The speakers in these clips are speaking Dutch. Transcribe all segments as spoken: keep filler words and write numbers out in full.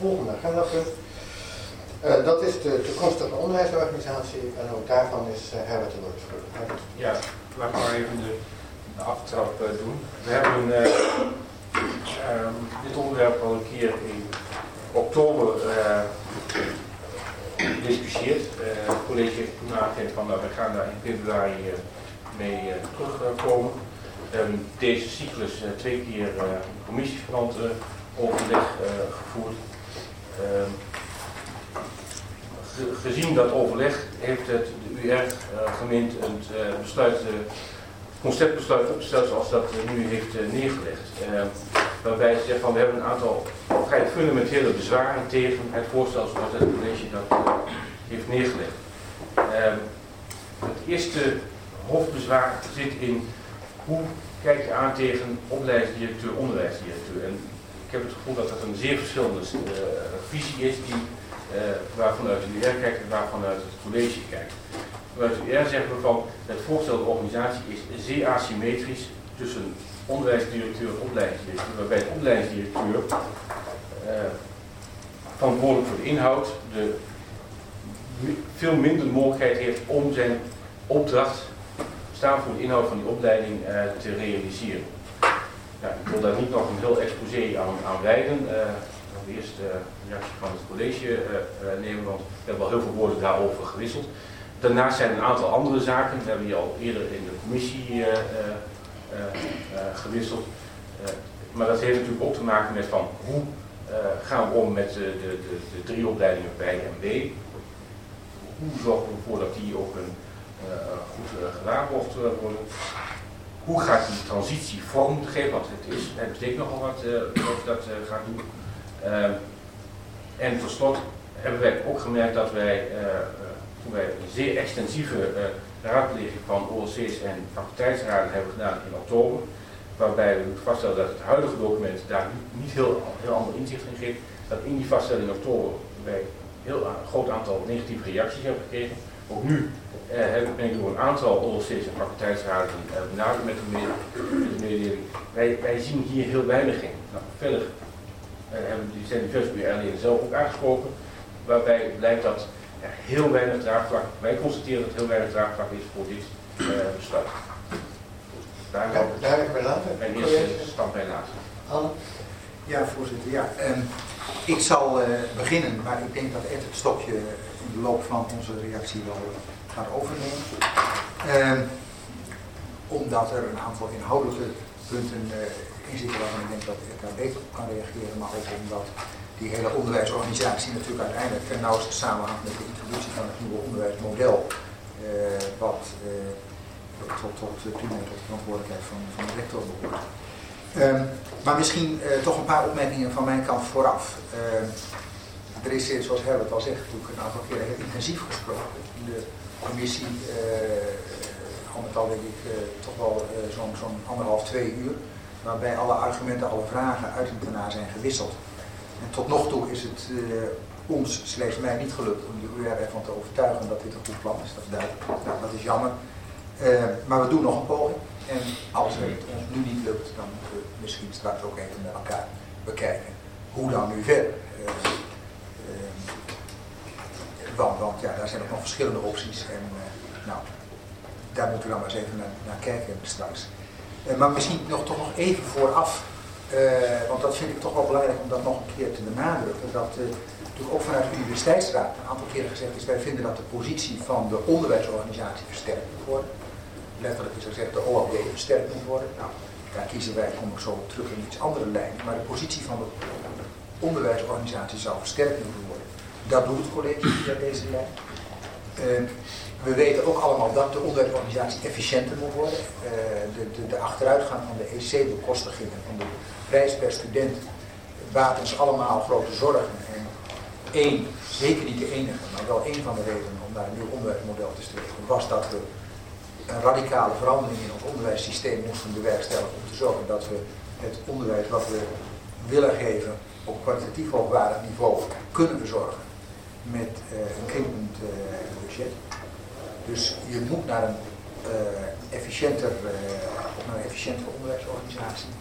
volgende agendapunt. Uh, dat is de toekomstige onderwijsorganisatie en ook daarvan is uh, Herbert de woord voor. Herbert. Ja, laat ik maar even de, de aftrap uh, doen. We hebben uh, um, dit onderwerp al een keer in oktober uh, gediscussieerd. Uh, het college heeft toen aangegeven van nou, we gaan daar in februari uh, mee uh, terugkomen. Uh, we hebben deze cyclus uh, twee keer uh, commissieverband uh, overleg uh, gevoerd. Uh, Gezien dat overleg heeft het de U R uh, gemeend het uh, besluit, uh, conceptbesluit opgesteld zoals dat uh, nu heeft uh, neergelegd. Uh, waarbij ze zegt van we hebben een aantal vrij fundamentele bezwaren tegen het voorstel zoals het college dat uh, heeft neergelegd. Uh, het eerste hoofdbezwaar zit in hoe kijk je aan tegen opleidingsdirecteur, onderwijsdirecteur. En ik heb het gevoel dat dat een zeer verschillende uh, visie is die Uh, waarvanuit de U R kijkt en waarvanuit het college kijkt. Vanuit de U R zeggen we van het voorstel de organisatie is zeer asymmetrisch tussen onderwijsdirecteur en opleidingsdirecteur, waarbij de opleidingsdirecteur uh, verantwoordelijk voor de inhoud de veel minder mogelijkheid heeft om zijn opdracht staan voor de inhoud van die opleiding uh, te realiseren. Nou, ik wil daar niet nog een heel exposé aan, aan wijden. Uh, Eerst de reactie van het college uh, uh, nemen, want we hebben al heel veel woorden daarover gewisseld. Daarnaast zijn er een aantal andere zaken, we hebben die al eerder in de commissie uh, uh, uh, uh, gewisseld. Uh, maar dat heeft natuurlijk ook te maken met van hoe uh, gaan we om met uh, de, de, de drie opleidingen bij en B. Hoe zorgen we ervoor dat die ook een, uh, goed uh, gewaarborgd uh, worden. Hoe gaat die transitie vorm geven, want het, is, het betekent nogal wat uh, wat we dat uh, gaan doen. Uh, en tot slot hebben wij ook gemerkt dat wij, uh, uh, toen wij een zeer extensieve uh, raadpleging van O L C's en faculteitsraden hebben gedaan in oktober, waarbij we vaststellen dat het huidige document daar niet heel, heel ander inzicht in geeft, dat in die vaststelling in oktober wij een heel een groot aantal negatieve reacties hebben gekregen. Ook nu uh, ben ik door een aantal O L C's en faculteitsraden uh, benaderd met de mededeling. Wij, wij zien hier heel weinig in. Nou, verder Uh, hebben die zijn diverse U R-leden zelf ook aangesproken, waarbij blijkt dat er heel weinig draagvlak, wij constateren dat er heel weinig draagvlak is voor dit uh, besluit. Daar ja, daar heb ik bij later. Mijn eerste stand bij later. Anne? Ja, voorzitter. Ja. Um, ik zal uh, beginnen, maar ik denk dat Ed het stokje in de loop van onze reactie wel uh, gaat overnemen. Um, omdat er een aantal inhoudelijke punten uh, in zitten waarvan ik denk dat ik daar beter op kan reageren, maar ook omdat die hele onderwijsorganisatie natuurlijk uiteindelijk ten nauwste samenhangt met de introductie van het nieuwe onderwijsmodel, uh, wat uh, tot, tot, primair tot de verantwoordelijkheid van, van de rector behoort. Um, maar misschien uh, toch een paar opmerkingen van mijn kant vooraf. Uh, er is, zoals Herbert al zegt, natuurlijk een aantal keren heel intensief gesproken. In de commissie, uh, al met al denk ik uh, toch wel uh, zo'n zo'n anderhalf, twee uur. Waarbij alle argumenten, alle vragen uit en daarna zijn gewisseld. En tot nog toe is het uh, ons, slechts mij, niet gelukt om de U R ervan te overtuigen dat dit een goed plan is. Dat is duidelijk. Nou, dat is jammer. Uh, maar we doen nog een poging. En als het ons nu niet lukt, dan moeten we misschien straks ook even met elkaar bekijken. Hoe dan nu verder? Uh, uh, want, want ja, daar zijn ook nog verschillende opties. En uh, nou, daar moeten we dan maar eens even naar, naar kijken straks. Uh, maar misschien nog, toch nog even vooraf, uh, want dat vind ik toch wel belangrijk om dat nog een keer te benadrukken, dat uh, natuurlijk ook vanuit de Universiteitsraad een aantal keren gezegd is, wij vinden dat de positie van de onderwijsorganisatie versterkt moet worden. Letterlijk is er gezegd, de O L D versterkt moet worden. Nou, daar kiezen wij, kom ik zo terug in iets andere lijn, maar de positie van de onderwijsorganisatie zou versterkt moeten worden. Dat doet het college via deze lijn. Uh, We weten ook allemaal dat de onderwijsorganisatie efficiënter moet worden. Uh, de, de, de achteruitgang van de E C-bekostigingen, van de prijs per student, baat ons allemaal grote zorgen. En één, zeker niet de enige, maar wel één van de redenen om naar een nieuw onderwijsmodel te streven, was dat we een radicale verandering in ons onderwijssysteem moesten bewerkstelligen om te zorgen dat we het onderwijs wat we willen geven op kwalitatief hoogwaardig niveau kunnen verzorgen met uh, een krimpend uh, budget. Dus je moet naar een, uh, efficiënter, uh, naar een efficiëntere onderwijsorganisatie.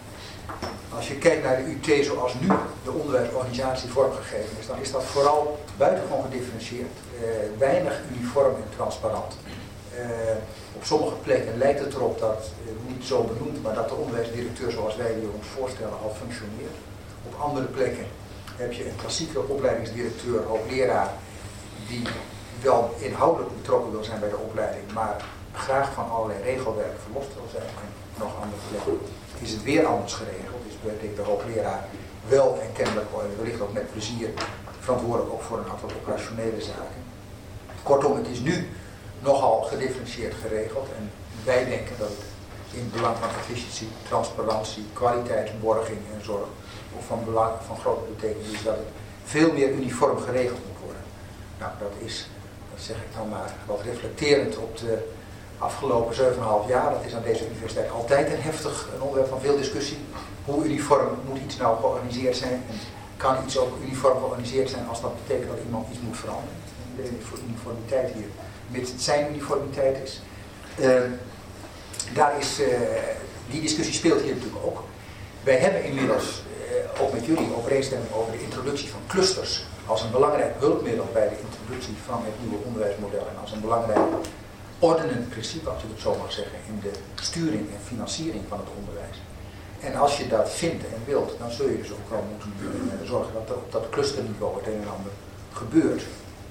Als je kijkt naar de U T zoals nu de onderwijsorganisatie vormgegeven is, dan is dat vooral buitengewoon gedifferentieerd, uh, weinig uniform en transparant. Uh, op sommige plekken lijkt het erop dat, uh, niet zo benoemd, maar dat de onderwijsdirecteur zoals wij die ons voorstellen al functioneert. Op andere plekken heb je een klassieke opleidingsdirecteur, hoogleraar, die wel inhoudelijk betrokken wil zijn bij de opleiding, maar graag van allerlei regelwerk verlost wil zijn. En nog andere plekken is het weer anders geregeld. Is de hoogleraar wel en kennelijk wellicht ook met plezier verantwoordelijk ook voor een aantal operationele zaken. Kortom, het is nu nogal gedifferentieerd geregeld en wij denken dat het in het belang van efficiëntie, transparantie, kwaliteitsborging en zorg of van, belang, van grote betekenis is dat het veel meer uniform geregeld moet worden. Nou, dat is, dat zeg ik dan maar wat reflecterend op de afgelopen zeven komma vijf jaar. Dat is aan deze universiteit altijd een heftig een onderwerp van veel discussie. Hoe uniform moet iets nou georganiseerd zijn? En kan iets ook uniform georganiseerd zijn als dat betekent dat iemand iets moet veranderen? Iedereen is voor uniformiteit hier, mits het zijn uniformiteit is. Uh, daar is uh, die discussie speelt hier natuurlijk ook. Wij hebben inmiddels, uh, ook met jullie, overeenstemming over de introductie van clusters als een belangrijk hulpmiddel bij de introductie van het nieuwe onderwijsmodel en als een belangrijk ordenend principe, als ik het zo mag zeggen, in de sturing en financiering van het onderwijs. En als je dat vindt en wilt, dan zul je dus ook wel moeten uh, zorgen dat er op dat clusterniveau het een en ander gebeurt.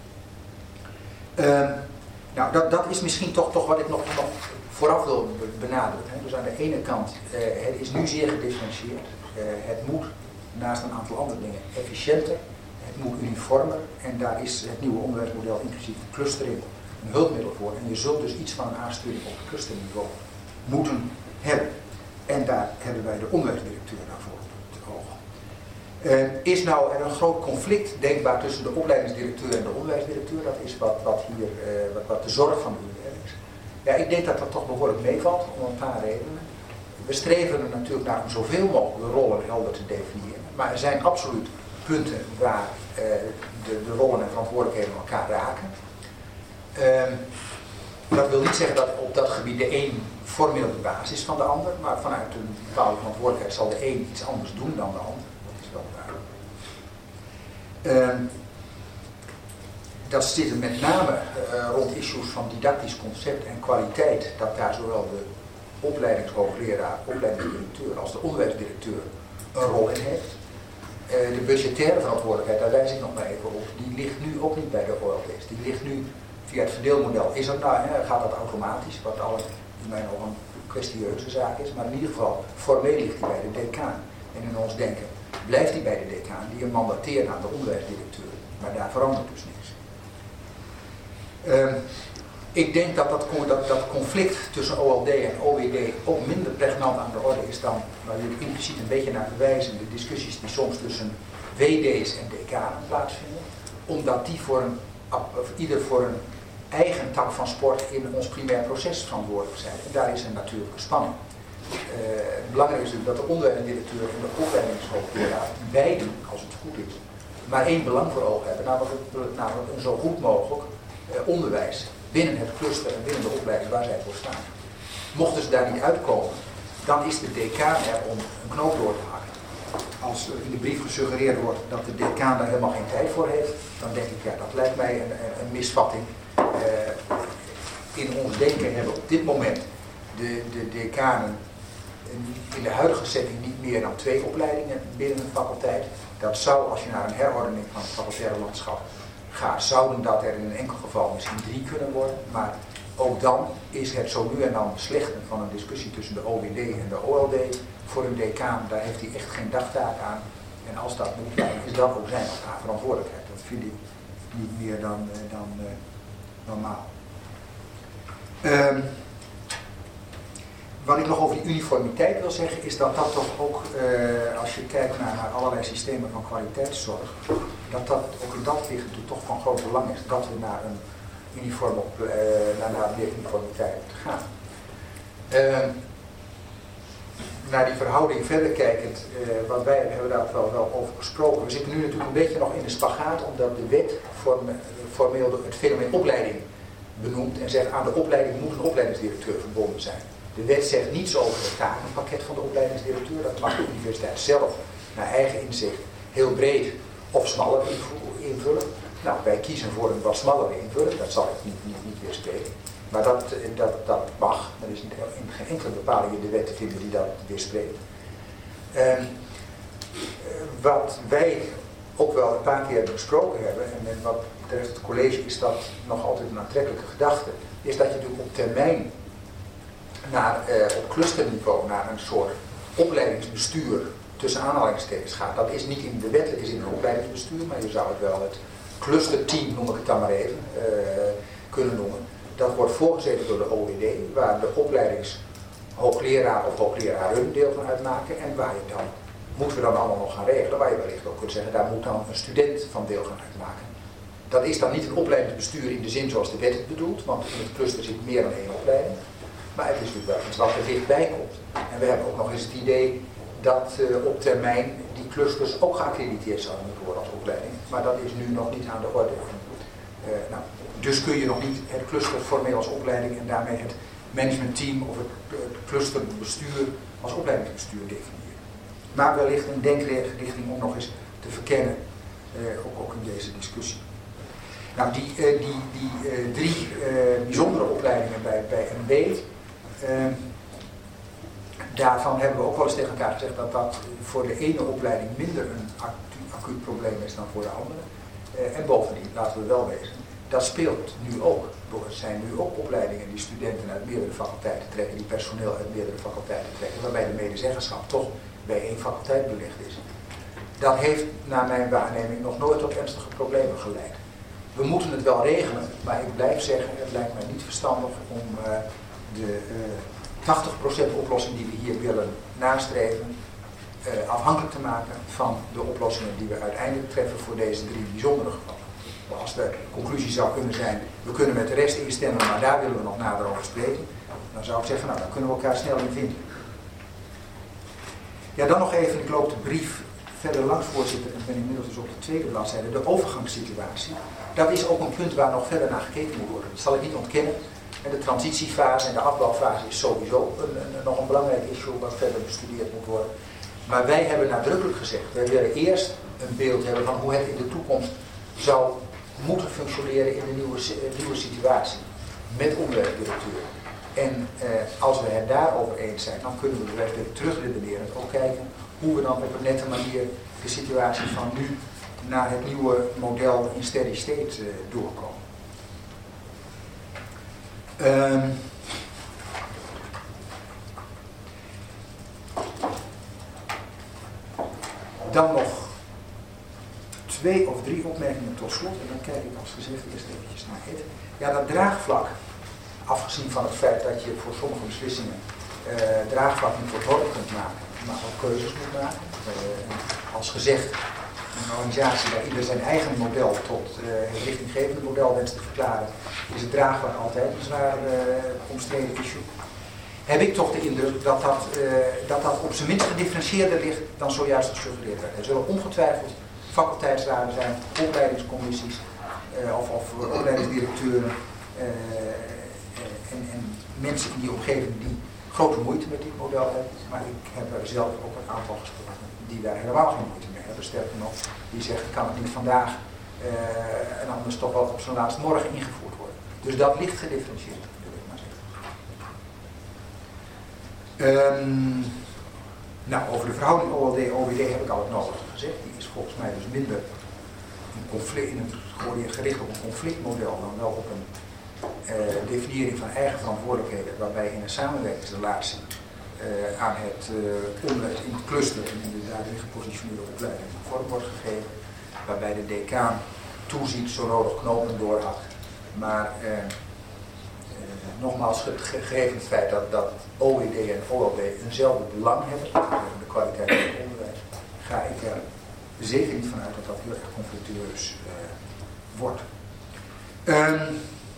Uh, nou, dat, dat is misschien toch, toch wat ik nog, nog vooraf wil benadrukken. Dus aan de ene kant, uh, het is nu zeer gedifferentieerd. Uh, het moet, naast een aantal andere dingen, efficiënter. Het moet uniformer. En daar is het nieuwe onderwijsmodel, inclusief de clustering, een hulpmiddel voor. En je zult dus iets van een aansturing op het clusterniveau moeten hebben. En daar hebben wij de onderwijsdirecteur daarvoor op het oog. Uh, is nou er een groot conflict denkbaar tussen de opleidingsdirecteur en de onderwijsdirecteur? Dat is wat, wat hier uh, wat, wat de zorg van de U R is. Ja, ik denk dat dat toch behoorlijk meevalt, om een paar redenen. We streven er natuurlijk naar om zoveel mogelijk de rollen helder te definiëren. Maar er zijn absoluut punten waar uh, de, de rollen en verantwoordelijkheden elkaar raken. Uh, dat wil niet zeggen dat op dat gebied de een formeel de basis is van de ander, maar vanuit een bepaalde verantwoordelijkheid zal de een iets anders doen dan de ander. Dat is wel waar. Uh, dat zit er met name uh, rond issues van didactisch concept en kwaliteit, dat daar zowel de opleidingshoogleraar, opleidingsdirecteur als de onderwijsdirecteur een rol in heeft. Uh, de budgettaire verantwoordelijkheid, daar wijs ik nog maar even op, die ligt nu ook niet bij de O L D's. Die ligt nu via het verdeelmodel. Is dat nou, hè, gaat dat automatisch, wat al in mijn ogen een kwestieuze zaak is, maar in ieder geval, formeel ligt die bij de decaan. En in ons denken blijft die bij de decaan, die hem mandateert aan de onderwijsdirecteur. Maar daar verandert dus niks. Uh, ik denk dat dat, dat dat conflict tussen O L D en O W D ook minder pregnant aan de orde is dan, waar jullie impliciet een beetje naar verwijzen, de discussies die soms tussen W D's en decanen plaatsvinden. Omdat die voor een, of ieder voor een eigen tak van sport in ons primair proces verantwoordelijk zijn. En daar is een natuurlijke spanning. Uh, belangrijk is natuurlijk dat de onderwijsdirecteur en de opleidingshoogleraar beiden, als het goed is, maar één belang voor ogen hebben, namelijk, namelijk een zo goed mogelijk uh, onderwijs binnen het cluster en binnen de opleiding waar zij voor staan. Mochten ze daar niet uitkomen, dan is de decaan er om een knoop door te hakken. Als er in de brief gesuggereerd wordt dat de decaan daar helemaal geen tijd voor heeft, dan denk ik, ja, dat lijkt mij een, een misvatting. Uh, in ons denken hebben op dit moment de, de decanen in de huidige setting niet meer dan twee opleidingen binnen een faculteit. Dat zou, als je naar een herordening van het facultaire landschap gaat, zouden dat er in een enkel geval misschien drie kunnen worden. Maar ook dan is het zo nu en dan slechten van een discussie tussen de O W D en de O L D voor een decaan. Daar heeft hij echt geen dagtaak aan. En als dat moet, dan is dat ook zijn of haar verantwoordelijkheid. Dat vind ik niet meer dan, dan uh, normaal. Um, Wat ik nog over die uniformiteit wil zeggen, is dat dat toch ook, uh, als je kijkt naar, naar allerlei systemen van kwaliteitszorg, dat dat ook in dat licht natuurlijk toch van groot belang is, dat we naar een uniform op, uh, naar, naar meer uniformiteit moeten gaan. Uh, naar die verhouding verder kijkend, uh, wat wij hebben daar wel, wel over gesproken. We zitten nu natuurlijk een beetje nog in de spagaat, omdat de wet forme, formeel het fenomeen opleiding benoemt en zegt aan de opleiding moet een opleidingsdirecteur verbonden zijn. De wet zegt niets over het takenpakket van de opleidingsdirecteur. Dat mag de universiteit zelf naar eigen inzicht heel breed of smaller invullen. Nou, wij kiezen voor een wat smallere invulling, dat zal ik niet, niet, niet weerspreken. Maar dat, dat, dat mag. Er is geen enkele bepaling in de wet te vinden die dat weerspreekt. Um, wat wij ook wel een paar keer besproken hebben, en wat betreft het college is dat nog altijd een aantrekkelijke gedachte, is dat je natuurlijk op termijn naar, eh, op clusterniveau naar een soort opleidingsbestuur tussen aanhalingstekens gaat. Dat is niet in de wettelijke zin een opleidingsbestuur, maar je zou het wel het clusterteam, noem ik het dan maar even, uh, kunnen noemen. Dat wordt voorgezeten door de O E D, waar de opleidingshoogleraar of hoogleraren deel van uitmaken en waar je dan, moeten we dan allemaal nog gaan regelen, waar je wellicht ook kunt zeggen, daar moet dan een student van deel gaan uitmaken. Dat is dan niet een opleidingsbestuur in de zin zoals de wet het bedoelt, want in het cluster zit meer dan één opleiding. Maar het is natuurlijk wel iets wat er dichtbij komt. En we hebben ook nog eens het idee dat uh, op termijn die clusters ook geaccrediteerd zouden moeten worden als opleiding. Maar dat is nu nog niet aan de orde. Uh, nou, dus kun je nog niet het cluster formeel als opleiding en daarmee het managementteam of het, het clusterbestuur als opleidingsbestuur definiëren. Maar wellicht een denkrichting om nog eens te verkennen, uh, ook, ook in deze discussie. Nou, die, uh, die, die uh, drie uh, bijzondere opleidingen bij, bij M B, uh, daarvan hebben we ook wel eens tegen elkaar gezegd dat dat voor de ene opleiding minder een acu acuut probleem is dan voor de andere. Uh, en bovendien, laten we wel wezen, dat speelt nu ook. Er zijn nu ook opleidingen die studenten uit meerdere faculteiten trekken, die personeel uit meerdere faculteiten trekken, waarbij de medezeggenschap toch bij één faculteit belegd is. Dat heeft, naar mijn waarneming, nog nooit tot ernstige problemen geleid. We moeten het wel regelen, maar ik blijf zeggen, het lijkt mij niet verstandig om uh, de uh, tachtig procent oplossing die we hier willen nastreven, uh, afhankelijk te maken van de oplossingen die we uiteindelijk treffen voor deze drie bijzondere gevallen. Als de conclusie zou kunnen zijn, we kunnen met de rest instemmen, maar daar willen we nog nader over spreken, dan zou ik zeggen, nou, daar kunnen we elkaar snel in vinden. Ja, dan nog even, ik loop de brief verder langs, voorzitter, en ben inmiddels dus op de tweede bladzijde, de overgangssituatie. Dat is ook een punt waar nog verder naar gekeken moet worden. Dat zal ik niet ontkennen. En de transitiefase en de afbouwfase is sowieso een, een, nog een belangrijk issue wat verder bestudeerd moet worden. Maar wij hebben nadrukkelijk gezegd, wij willen eerst een beeld hebben van hoe het in de toekomst zou moeten functioneren in de nieuwe, nieuwe situatie met onderwijsdirecteur. En eh, als we het daarover eens zijn, dan kunnen we er weer terugredeneren en ook kijken hoe we dan op een nette manier de situatie van nu naar het nieuwe model in steady state uh, doorkomen. Um, dan nog twee of drie opmerkingen tot slot. En dan kijk ik als gezegd eerst eventjes naar het. Ja, dat draagvlak, afgezien van het feit dat je voor sommige beslissingen uh, draagvlak niet tot orde kunt maken, maar ook keuzes moet maken. Uh, als gezegd, een organisatie waar ieder zijn eigen model tot uh, het richtinggevende model wenst te verklaren, is het draagvlak altijd een zwaar uh, omstreden issue. Heb ik toch de indruk dat dat, uh, dat dat op zijn minst gedifferentieerder ligt dan zojuist gesuggereerd werd. Er zullen ongetwijfeld faculteitsraden zijn, opleidingscommissies uh, of, of opleidingsdirecteuren uh, en, en mensen in die omgeving die grote moeite met dit model hebben. Maar ik heb er zelf ook een aantal gesproken die daar helemaal geen moeite mee hebben. Sterker nog, die zegt, kan het niet vandaag uh, en anders toch wel op zijn laatst morgen ingevoerd worden. Dus dat ligt gedifferentieerd, wil ik maar zeggen. Um, nou, over de verhouding O L D-O W D heb ik al het nodige gezegd. Die is volgens mij dus minder een conflict, in het, gericht op een conflictmodel dan wel op een uh, definiëring van eigen verantwoordelijkheden, waarbij in een samenwerkingsrelatie uh, aan het, uh, onder, in het cluster en in de daarin gepositioneerde opleiding vorm wordt gegeven, waarbij de decaan toeziet, zo nodig knopen doorhakt. Maar uh, uh, nogmaals, het gegeven het feit dat, dat O W D en O L D eenzelfde belang hebben, de kwaliteit van het onderwijs, ga ik er zeker niet vanuit dat dat heel erg conflictueus uh, wordt. Um,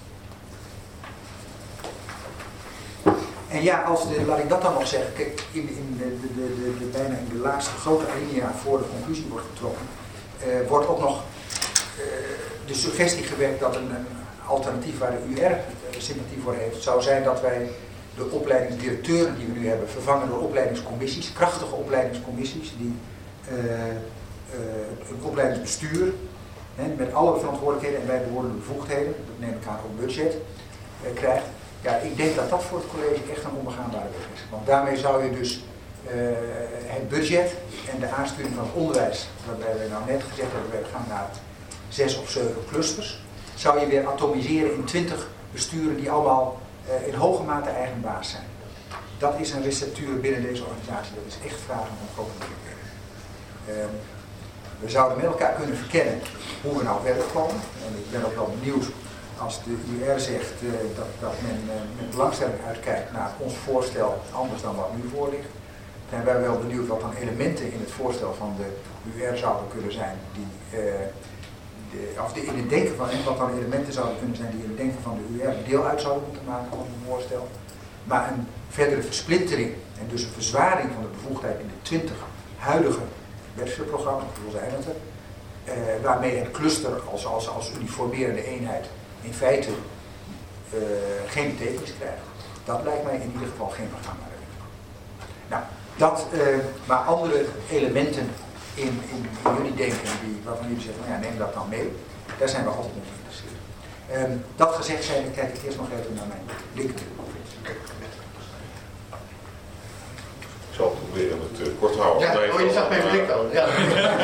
En ja, als de, laat ik dat dan nog zeggen, kijk, in, in de, de, de, de, de, bijna in de laatste grote alinea voor de conclusie wordt getrokken, uh, wordt ook nog uh, de suggestie gewekt dat een, een alternatief waar de U R uh, sympathie voor heeft, zou zijn dat wij de opleidingsdirecteuren die we nu hebben vervangen door opleidingscommissies, krachtige opleidingscommissies, die uh, uh, een opleidingsbestuur hè, met alle verantwoordelijkheden en bijbehorende bevoegdheden, dat neem ik aan ook budget, uh, krijgt. Ja, ik denk dat dat voor het college echt een onbegaanbare weg is. Want daarmee zou je dus uh, het budget en de aansturing van het onderwijs, waarbij we nou net gezegd hebben, we gaan naar zes of zeven clusters, zou je weer atomiseren in twintig besturen die allemaal uh, in hoge mate eigen baas zijn. Dat is een receptuur binnen deze organisatie. Dat is echt vragen om grote moeilijkheden. Uh, we zouden met elkaar kunnen verkennen hoe we nou verder komen. En ik ben ook wel benieuwd als de U R zegt uh, dat, dat men uh, met belangstelling uitkijkt naar ons voorstel anders dan wat nu voor ligt. Dan zijn wij wel benieuwd wat dan elementen in het voorstel van de U R zouden kunnen zijn die uh, De, of de, in het denken van, en wat dan elementen zouden kunnen zijn die in het denken van de U R deel uit zouden moeten maken van het voorstel. Maar een verdere versplintering en dus een verzwaring van de bevoegdheid in de twintig huidige bachelorprogramma's, zoals zijn het er, eh, waarmee het cluster als, als, als uniformerende eenheid in feite uh, geen betekenis krijgt. Dat lijkt mij in ieder geval geen begaanbare weg. Nou, dat, uh, maar andere elementen In, in, in jullie denken, die, waarvan jullie zeggen, nou ja, neem dat dan mee. Daar zijn we altijd mee geïnteresseerd. Um, dat gezegd zijn, dan kijk ik eerst nog even naar mijn linker. Ik zal proberen het uh, kort te houden. Ja, nee, oh, je zag mijn blik al. Ja.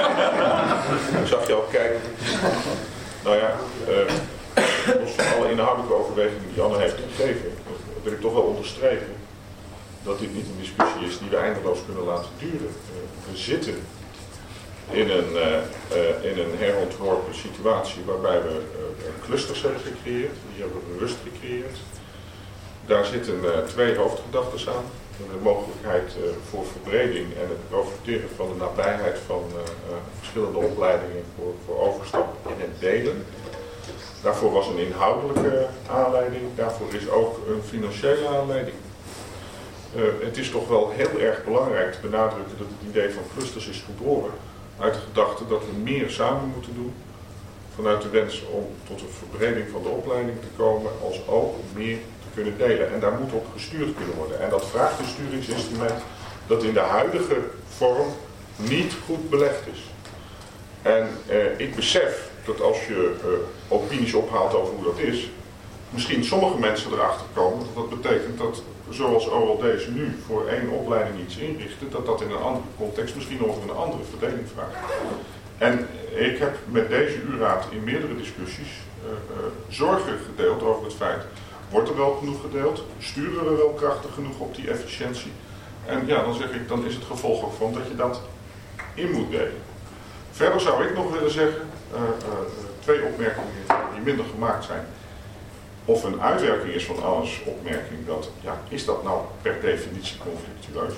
Ik zag je al kijken. Nou ja, uh, los van alle inhoudelijke overwegingen die Anne heeft gegeven, wil ik toch wel onderstrepen dat dit niet een discussie is die we eindeloos kunnen laten duren. Uh, we zitten in een, uh, uh, in een herontworpen situatie waarbij we uh, clusters hebben gecreëerd. Die hebben we bewust gecreëerd. Daar zitten uh, twee hoofdgedachten aan. De mogelijkheid uh, voor verbreding en het profiteren van de nabijheid van uh, uh, verschillende opleidingen voor, voor overstap in het delen. Daarvoor was een inhoudelijke aanleiding. Daarvoor is ook een financiële aanleiding. Uh, het is toch wel heel erg belangrijk te benadrukken dat het idee van clusters is geboren uit de gedachte dat we meer samen moeten doen, vanuit de wens om tot een verbreding van de opleiding te komen, als ook meer te kunnen delen. En daar moet op gestuurd kunnen worden. En dat vraagt een sturingsinstrument dat in de huidige vorm niet goed belegd is. En eh, ik besef dat als je eh, opinies ophaalt over hoe dat is, misschien sommige mensen erachter komen dat dat betekent dat, zoals O L D's nu voor één opleiding iets inrichten, dat dat in een andere context misschien over een andere verdeling vraagt. En ik heb met deze U-raad in meerdere discussies uh, uh, zorgen gedeeld over het feit, wordt er wel genoeg gedeeld? Sturen we wel krachtig genoeg op die efficiëntie? En ja, dan zeg ik, dan is het gevolg ook van dat je dat in moet delen. Verder zou ik nog willen zeggen, uh, uh, twee opmerkingen die minder gemaakt zijn. Of een uitwerking is van Anne's opmerking dat, ja, is dat nou per definitie conflictueus?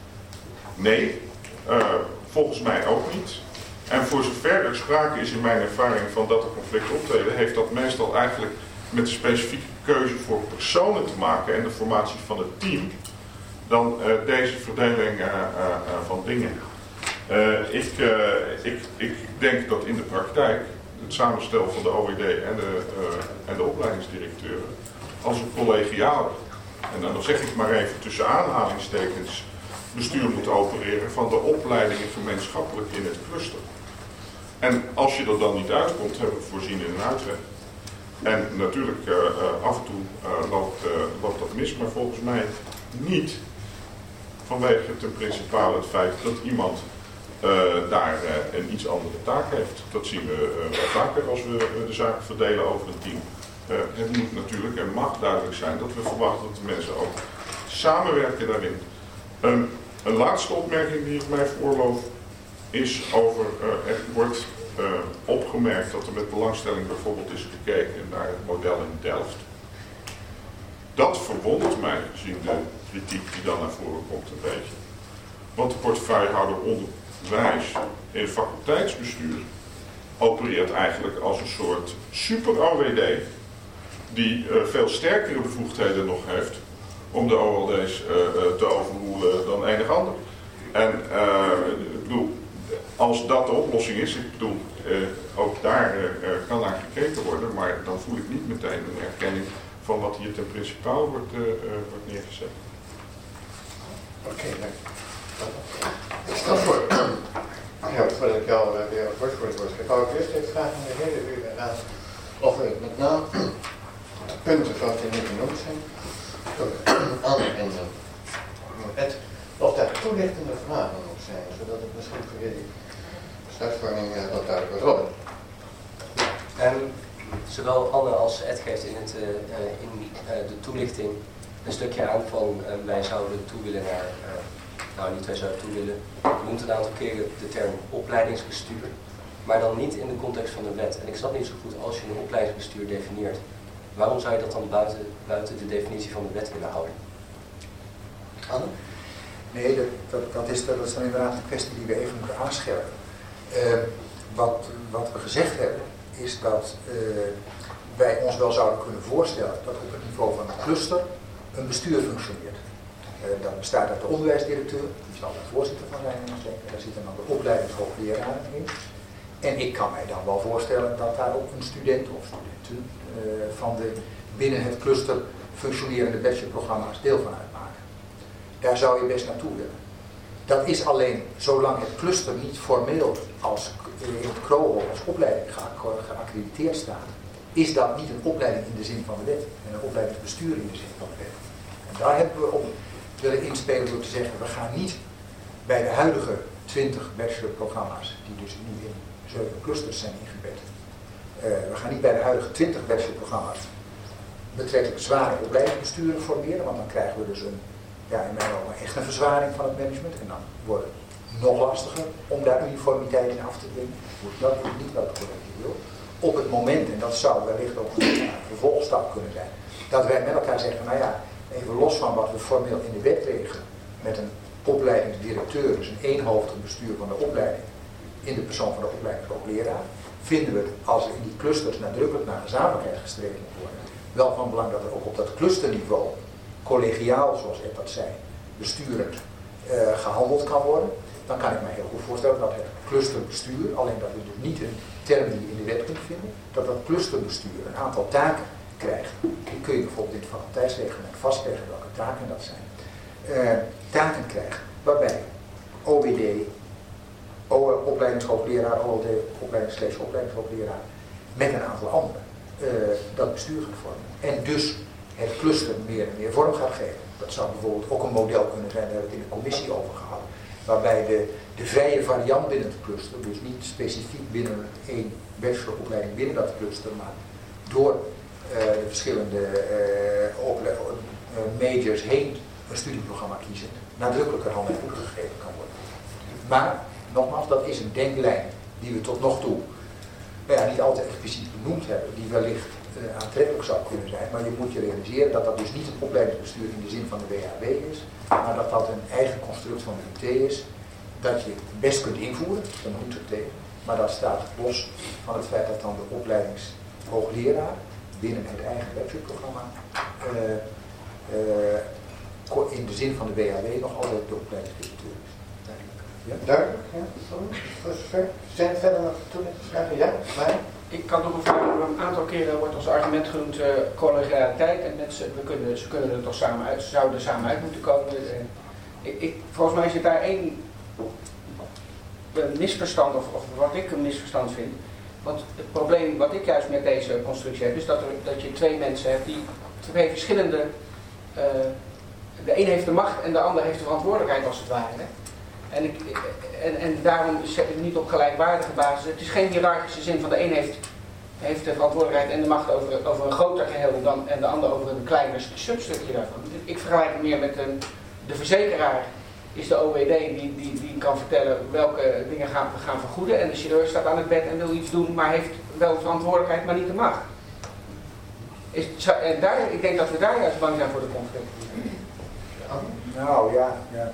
Nee, uh, volgens mij ook niet. En voor zover er sprake is in mijn ervaring van dat er conflicten optreden, heeft dat meestal eigenlijk met de specifieke keuze voor personen te maken en de formatie van het team, dan uh, deze verdeling uh, uh, uh, van dingen. Uh, ik, uh, ik, ik denk dat in de praktijk het samenstel van de O E D en de, uh, en de opleidingsdirecteuren als een collegiale, en dan zeg ik maar even tussen aanhalingstekens, bestuur moet opereren van de opleidingen gemeenschappelijk in het cluster. En als je er dan niet uitkomt, hebben we voorzien in een uitweg. En natuurlijk, uh, uh, af en toe uh, loopt, uh, loopt dat mis, maar volgens mij niet vanwege ten principale het feit dat iemand uh, daar uh, een iets andere taak heeft. Dat zien we uh, wel vaker als we uh, de zaken verdelen over een team. Uh, het moet natuurlijk en mag duidelijk zijn dat we verwachten dat de mensen ook samenwerken daarin. Um, een laatste opmerking die ik mij veroorloof is over, uh, er wordt uh, opgemerkt dat er met belangstelling bijvoorbeeld is gekeken naar het model in Delft. Dat verwondert mij, gezien de kritiek die dan naar voren komt een beetje. Want de portefeuillehouder onderwijs in het faculteitsbestuur opereert eigenlijk als een soort super O W D die uh, veel sterkere bevoegdheden nog heeft om de O L D's uh, uh, te overroelen dan enig ander. En uh, ik bedoel, als dat de oplossing is, ik bedoel, uh, ook daar uh, kan naar gekeken worden, maar dan voel ik niet meteen een erkenning van wat hier ten principaal wordt, uh, uh, wordt neergezet. Oké, okay, dank. Ik stel voor, ja, voordat ik jou uh, weer het woord voor het woord geef, wou ik eerst even vragen aan de hele uur aan of we met name punten zoals die nu genoemd zijn, Anne en Ed, of daar toelichtende vragen op zijn, zodat het misschien voor jullie besluitvorming uh, wat duidelijk wordt. Robin. Um, zowel Anne als Ed geeft in, het, uh, uh, in uh, de toelichting een stukje aan van uh, wij zouden toe willen naar, uh, nou niet wij zouden toe willen, je noemt een aantal keren de term opleidingsbestuur, maar dan niet in de context van de wet. En ik snap niet zo goed, als je een opleidingsbestuur definieert, waarom zou je dat dan buiten, buiten de definitie van de wet willen houden? Anne? Nee, dat, dat, dat, is, dat is dan inderdaad een kwestie die we even moeten aanscherpen. Uh, wat, wat we gezegd hebben, is dat uh, wij ons wel zouden kunnen voorstellen dat op het niveau van een cluster een bestuur functioneert. Uh, dat bestaat uit de onderwijsdirecteur, die zal de voorzitter van zijn, en daar zitten dan de opleidingshoogleraren in. En ik kan mij dan wel voorstellen dat daar ook een student of studenten uh, van de binnen het cluster functionerende bachelorprogramma's deel van uitmaken. Daar zou je best naartoe willen. Dat is alleen, zolang het cluster niet formeel als in het C R O O als opleiding geaccrediteerd staat, is dat niet een opleiding in de zin van de wet en een opleidingsbestuur in de zin van de wet. En daar hebben we op willen inspelen door te zeggen, we gaan niet bij de huidige twintig bachelorprogramma's, die dus nu in zeven clusters zijn ingebed, uh, we gaan niet bij de huidige twintig bachelorprogramma's betrekkelijk zware opleidingsbesturen formeren, want dan krijgen we dus een, ja, in mijn ogen echt een verzwaring van het management en dan wordt het nog lastiger om daar uniformiteit in af te dwingen. Dat is niet wat ik wil. Op het moment, en dat zou wellicht ook een vervolgstap kunnen zijn, dat wij met elkaar zeggen, nou ja, even los van wat we formeel in de wet regelen, met een opleidingsdirecteur, dus een eenhoofdig bestuur van de opleiding, in de persoon van de opleidingshoogleraar, vinden we het, als er in die clusters nadrukkelijk naar gezamenlijkheid gestreefd moet worden, wel van belang dat er ook op dat clusterniveau, collegiaal zoals Ed dat zei, besturend uh, gehandeld kan worden. Dan kan ik me heel goed voorstellen dat het clusterbestuur, alleen dat is dus niet een term die je in de wet kunt vinden, dat dat clusterbestuur een aantal taken krijgt. Die kun je bijvoorbeeld in het faculteitsreglement vastleggen welke taken dat zijn. Uh, taken krijgt waarbij O W D, opleidingshoogleraar, O L D, opleidingshoogleraar, met een aantal anderen uh, dat bestuur gaat vormen. En dus het cluster meer en meer vorm gaat geven. Dat zou bijvoorbeeld ook een model kunnen zijn, daar hebben we het in de commissie over gehad, waarbij de, de vrije variant binnen het cluster, dus niet specifiek binnen één bacheloropleiding binnen dat cluster, maar door uh, de verschillende uh, ople- uh, majors heen een studieprogramma kiezen, nadrukkelijker hand en voet gegeven kan worden. Maar, nogmaals, dat is een denklijn die we tot nog toe nou ja, niet altijd expliciet benoemd hebben, die wellicht uh, aantrekkelijk zou kunnen zijn, maar je moet je realiseren dat dat dus niet een opleidingsbestuur in de zin van de W H W is, maar dat dat een eigen construct van de U T is, dat je best kunt invoeren, dan moet het tegen, maar dat staat los van het feit dat dan de opleidingshoogleraar binnen het eigen bachelorprogramma uh, uh, in de zin van de W H W nog altijd de opleidingsdirecteur is. Ja? Duidelijk, ja. Voor zover. Zijn er verder nog toelichtingsvragen? Ja, maar... Ik kan nog een vraag. Een aantal keren wordt als argument genoemd uh, collegialiteit en mensen, we kunnen, ze kunnen er toch samen uit, ze zouden er samen uit moeten komen. En ik, ik, volgens mij zit daar één een misverstand, of, of wat ik een misverstand vind. Want het probleem wat ik juist met deze constructie heb, is dat, er, dat je twee mensen hebt die twee verschillende, uh, de een heeft de macht en de ander heeft de verantwoordelijkheid als het ware. Hè? En, ik, en, en daarom zet ik niet op gelijkwaardige basis. Het is geen hiërarchische zin van de een heeft, heeft de verantwoordelijkheid en de macht over, over een groter geheel dan, en de ander over een kleiner substukje daarvan. Ik vergelijk het meer met een, de verzekeraar is de O W D die, die, die kan vertellen welke dingen gaan, we gaan vergoeden. En de chirurg staat aan het bed en wil iets doen, maar heeft wel de verantwoordelijkheid, maar niet de macht. Is, en daar, ik denk dat we daar juist bang zijn voor de conflict. Nou ja, ja.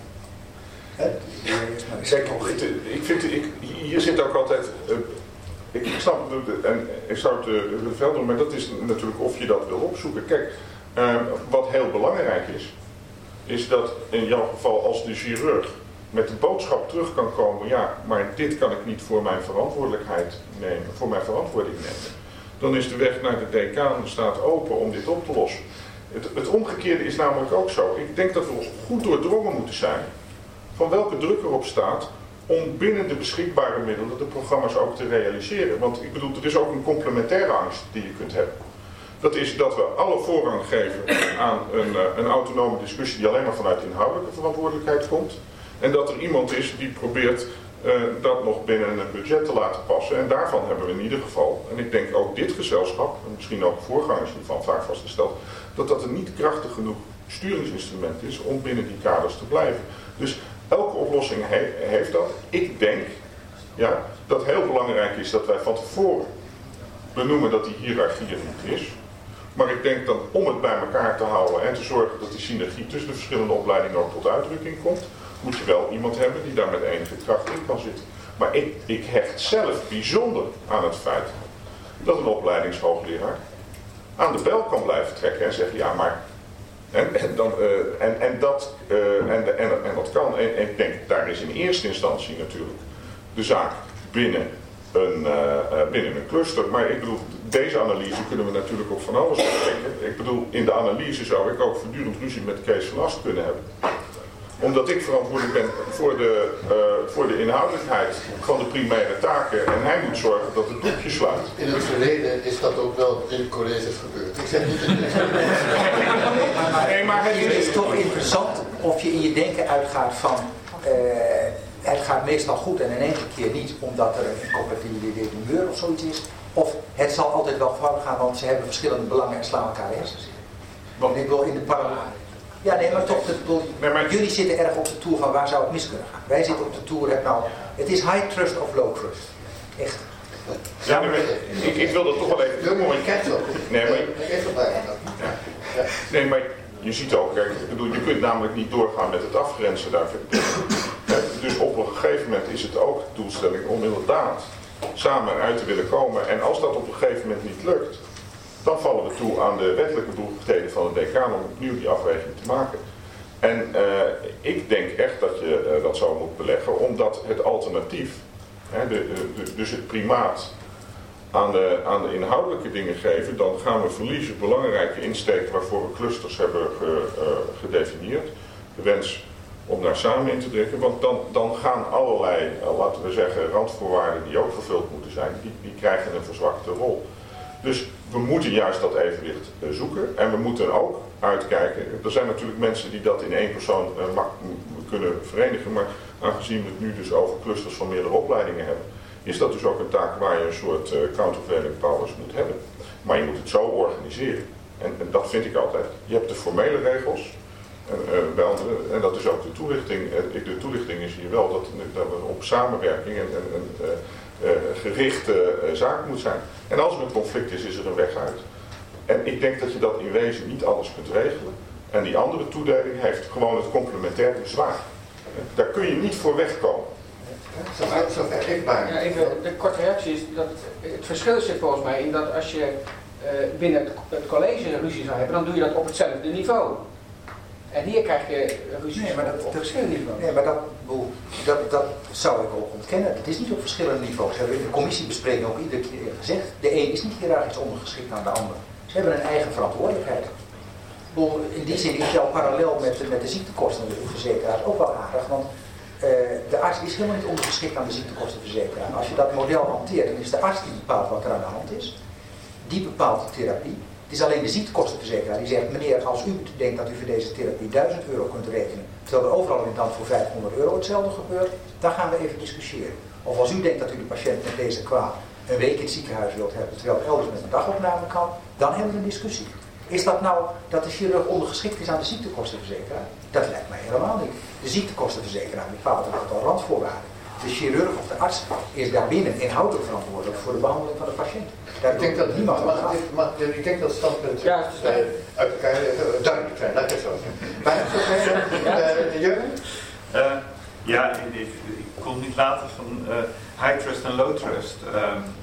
Zeker, ik vind, ik, hier zit ook altijd, uh, ik snap het, en ik zou het uh, verder doen, maar dat is natuurlijk of je dat wil opzoeken. Kijk, uh, wat heel belangrijk is, is dat in jouw geval als de chirurg met de boodschap terug kan komen, ja, maar dit kan ik niet voor mijn verantwoordelijkheid nemen, voor mijn verantwoording nemen. dan is de weg naar de decaan staat open om dit op te lossen. Het, het omgekeerde is namelijk ook zo. Ik denk dat we goed doordrongen moeten zijn van welke druk erop staat om binnen de beschikbare middelen de programma's ook te realiseren. Want ik bedoel, er is ook een complementaire angst die je kunt hebben. Dat is dat we alle voorrang geven aan een, een autonome discussie die alleen maar vanuit inhoudelijke verantwoordelijkheid komt. En dat er iemand is die probeert uh, dat nog binnen een budget te laten passen. En daarvan hebben we in ieder geval, en ik denk ook dit gezelschap, en misschien ook voorgangers hiervan vaak vastgesteld, dat dat een niet krachtig genoeg sturingsinstrument is om binnen die kaders te blijven. Dus elke oplossing he heeft dat. Ik denk ja, dat heel belangrijk is dat wij van tevoren benoemen dat die hiërarchie er niet is. Maar ik denk dat om het bij elkaar te houden en te zorgen dat die synergie tussen de verschillende opleidingen ook tot uitdrukking komt, moet je wel iemand hebben die daar met enige kracht in kan zitten. Maar ik, ik hecht zelf bijzonder aan het feit dat een opleidingshoogleraar aan de bel kan blijven trekken en zeggen ja maar en, en, dan, uh, en, en, dat, uh, en, en, en dat kan. En, en ik denk daar is in eerste instantie natuurlijk de zaak binnen een, uh, binnen een cluster. Maar ik bedoel, deze analyse kunnen we natuurlijk op van alles bedenken. Ik bedoel, in de analyse zou ik ook voortdurend ruzie met Kees van Ast kunnen hebben. Omdat ik verantwoordelijk ben voor de, uh, voor de inhoudelijkheid van de primaire taken. En hij moet zorgen dat het doekje sluit. In het verleden is dat ook wel in colleges gebeurd. Ik zeg niet dat het nee, maar het is toch interessant of je in je denken uitgaat van uh, het gaat meestal goed en in één keer niet omdat er een incompatibiliteit humeur of zoiets is. Of het zal altijd wel fout gaan, want ze hebben verschillende belangen en slaan elkaar de hersens in. Want ik wil in de parallel. Ja, nee, maar toch, de, nee, maar... jullie zitten erg op de toer van waar zou het mis kunnen gaan. Wij zitten op de toer, het, nou, het is high trust of low trust. Echt. Ja, maar ik, ik wil dat toch wel even... Heel mooi, kijk zo. Nee, maar... Even bij. Ja. Nee, maar je ziet ook, kijk, ik bedoel, je kunt namelijk niet doorgaan met het afgrenzen daarvan. Dus op een gegeven moment is het ook de doelstelling om inderdaad samen uit te willen komen. En als dat op een gegeven moment niet lukt, dan vallen we toe aan de wettelijke bevoegdheden van de decaan om opnieuw die afweging te maken. En uh, ik denk echt dat je uh, dat zo moet beleggen, omdat het alternatief, hè, de, de, dus het primaat aan de, aan de inhoudelijke dingen geven, dan gaan we verliezen belangrijke insteek waarvoor we clusters hebben ge, uh, gedefinieerd. De wens om daar samen in te trekken, want dan, dan gaan allerlei, uh, laten we zeggen, randvoorwaarden die ook vervuld moeten zijn, die, die krijgen een verzwakte rol. Dus we moeten juist dat evenwicht uh, zoeken en we moeten ook uitkijken. Er zijn natuurlijk mensen die dat in één persoon uh, kunnen verenigen, maar aangezien we het nu dus over clusters van meerdere opleidingen hebben, is dat dus ook een taak waar je een soort uh, countervailing powers moet hebben. Maar je moet het zo organiseren. En, en dat vind ik altijd. Je hebt de formele regels en, uh, bij anderen, en dat is ook de toelichting. Uh, de toelichting is hier wel dat, dat we op samenwerking en, en, en uh, Uh, gerichte uh, zaak moet zijn. En als er een conflict is, is er een weg uit. En ik denk dat je dat in wezen niet alles kunt regelen. En die andere toedeling heeft gewoon het complementair bezwaar. Uh, daar kun je niet voor wegkomen. Zo ver, zo ver ik bij. Ja, even, de korte reactie is dat het verschil zit volgens mij in dat als je uh, binnen het, het college ruzie zou hebben, dan doe je dat op hetzelfde niveau. En hier krijg je ruzies nee, maar dat, op verschillende niveaus. Nee, maar dat, dat, dat zou ik ook ontkennen. Het is niet op verschillende niveaus. We hebben in de commissiebespreking ook iedere keer gezegd. De een is niet hiërarchisch ondergeschikt aan de ander. Ze hebben een eigen verantwoordelijkheid. In die zin is jouw parallel met, met de ziektekostenverzekeraar ook wel aardig. Want uh, de arts is helemaal niet ondergeschikt aan de ziektekostenverzekeraar. Als je dat model hanteert, dan is de arts die bepaalt wat er aan de hand is. Die bepaalt de therapie. Het is alleen de ziektekostenverzekeraar die zegt, meneer, als u denkt dat u voor deze therapie duizend euro kunt rekenen, terwijl er overal in het land voor vijfhonderd euro hetzelfde gebeurt, dan gaan we even discussiëren. Of als u denkt dat u de patiënt met deze kwaal een week in het ziekenhuis wilt hebben, terwijl het elders met een dagopname kan, dan hebben we een discussie. Is dat nou dat de chirurg ondergeschikt is aan de ziektekostenverzekeraar? Dat lijkt mij helemaal niet. De ziektekostenverzekeraar bepaalt een aantal randvoorwaarden. De chirurg of de arts is daarbinnen inhoudelijk verantwoordelijk voor de behandeling van de patiënt. Daar ik denk dat niemand mag, mag, mag, ik denk dat standpunt ja, uh, uit elkaar uh, duidelijk zijn, laat ik het zo zeggen. Bijna zo zeggen, Jurgen? Uh, ja, ik, ik, ik kom niet later van uh, high trust en low trust. Uh,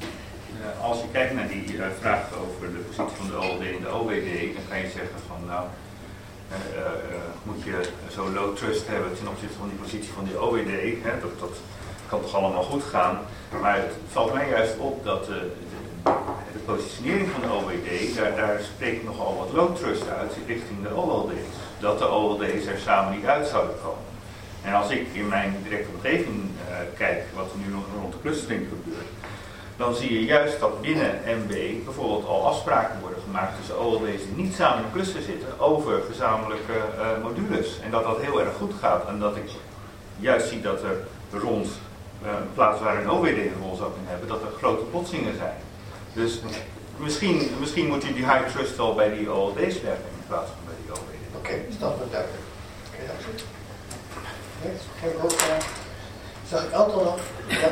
uh, als je kijkt naar die uh, vraag over de positie van de O O D en de O W D, dan kan je zeggen van nou, uh, uh, moet je zo low trust hebben ten opzichte van die positie van die O W D, hè, dat, dat kan toch allemaal goed gaan. Maar het valt mij juist op dat uh, de, de positionering van de O W D, daar, daar spreekt nogal wat loontrust uit richting de O L D's. Dat de O L D's er samen niet uit zouden komen. En als ik in mijn directe omgeving uh, kijk wat er nu nog rond de clustering gebeurt, dan zie je juist dat binnen M B bijvoorbeeld al afspraken worden gemaakt tussen O L D's die niet samen in een cluster zitten over gezamenlijke uh, modules. En dat dat heel erg goed gaat en dat ik juist zie dat er rond uh, een plaats waar een O W D een rol zou kunnen hebben, dat er grote botsingen zijn. Dus misschien, misschien moet je die high trust wel bij die O L D's werken in plaats van bij die O W D. Oké, okay, is dat wat duidelijk. Oké, okay, dat is nee, geen hoofdvraag. Zag ik Anton nog? Ja.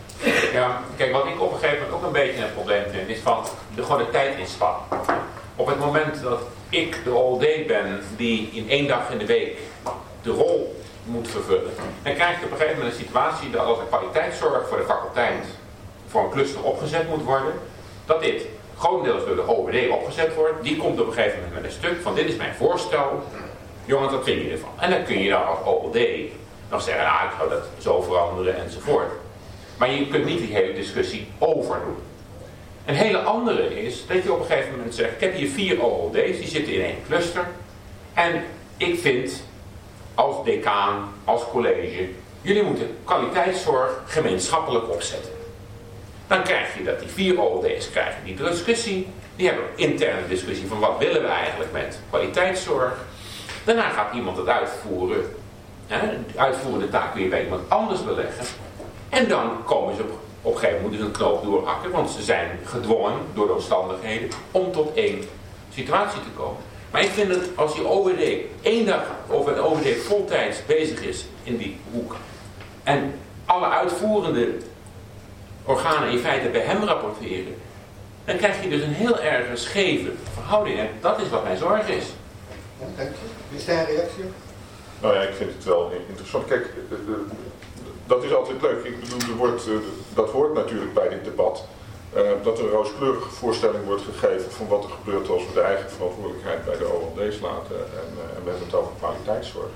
Ja, kijk, wat ik op een gegeven moment ook een beetje een probleem vind, is van de, gewoon de tijd inspannen. Op het moment dat ik de O L D ben die in één dag in de week de rol moet vervullen, dan krijg je op een gegeven moment een situatie dat als de kwaliteitszorg voor de faculteit voor een cluster opgezet moet worden, dat dit grotendeels door de O W D opgezet wordt. Die komt op een gegeven moment met een stuk van dit is mijn voorstel, jongens, wat vind je ervan? En dan kun je dan als O L D nog zeggen, ah, ik zou dat zo veranderen enzovoort. Maar je kunt niet die hele discussie overdoen. Een hele andere is dat je op een gegeven moment zegt, ik heb hier vier O L D's, die zitten in één cluster. En ik vind, als decaan, als college, jullie moeten kwaliteitszorg gemeenschappelijk opzetten. Dan krijg je dat die vier O L D's krijgen die discussie. Die hebben een interne discussie van wat willen we eigenlijk met kwaliteitszorg. Daarna gaat iemand het uitvoeren. Hè, de uitvoerende taak weer bij iemand anders beleggen. En dan komen ze op, op een gegeven moment een knoop doorakken, want ze zijn gedwongen door de omstandigheden om tot één situatie te komen. Maar ik vind dat als die O W D één dag of een O W D voltijds bezig is in die hoek en alle uitvoerende organen in feite bij hem rapporteren, dan krijg je dus een heel erg scheve verhouding. En dat is wat mijn zorg is. Ja, dank je. Is daar een reactie op? Nou ja, ik vind het wel interessant. Kijk, de, de, dat is altijd leuk. Ik bedoel, er wordt, dat hoort natuurlijk bij dit debat. Uh, dat er een rooskleurige voorstelling wordt gegeven van wat er gebeurt als we de eigen verantwoordelijkheid bij de O L D's laten. En, uh, en we hebben het over kwaliteitszorg.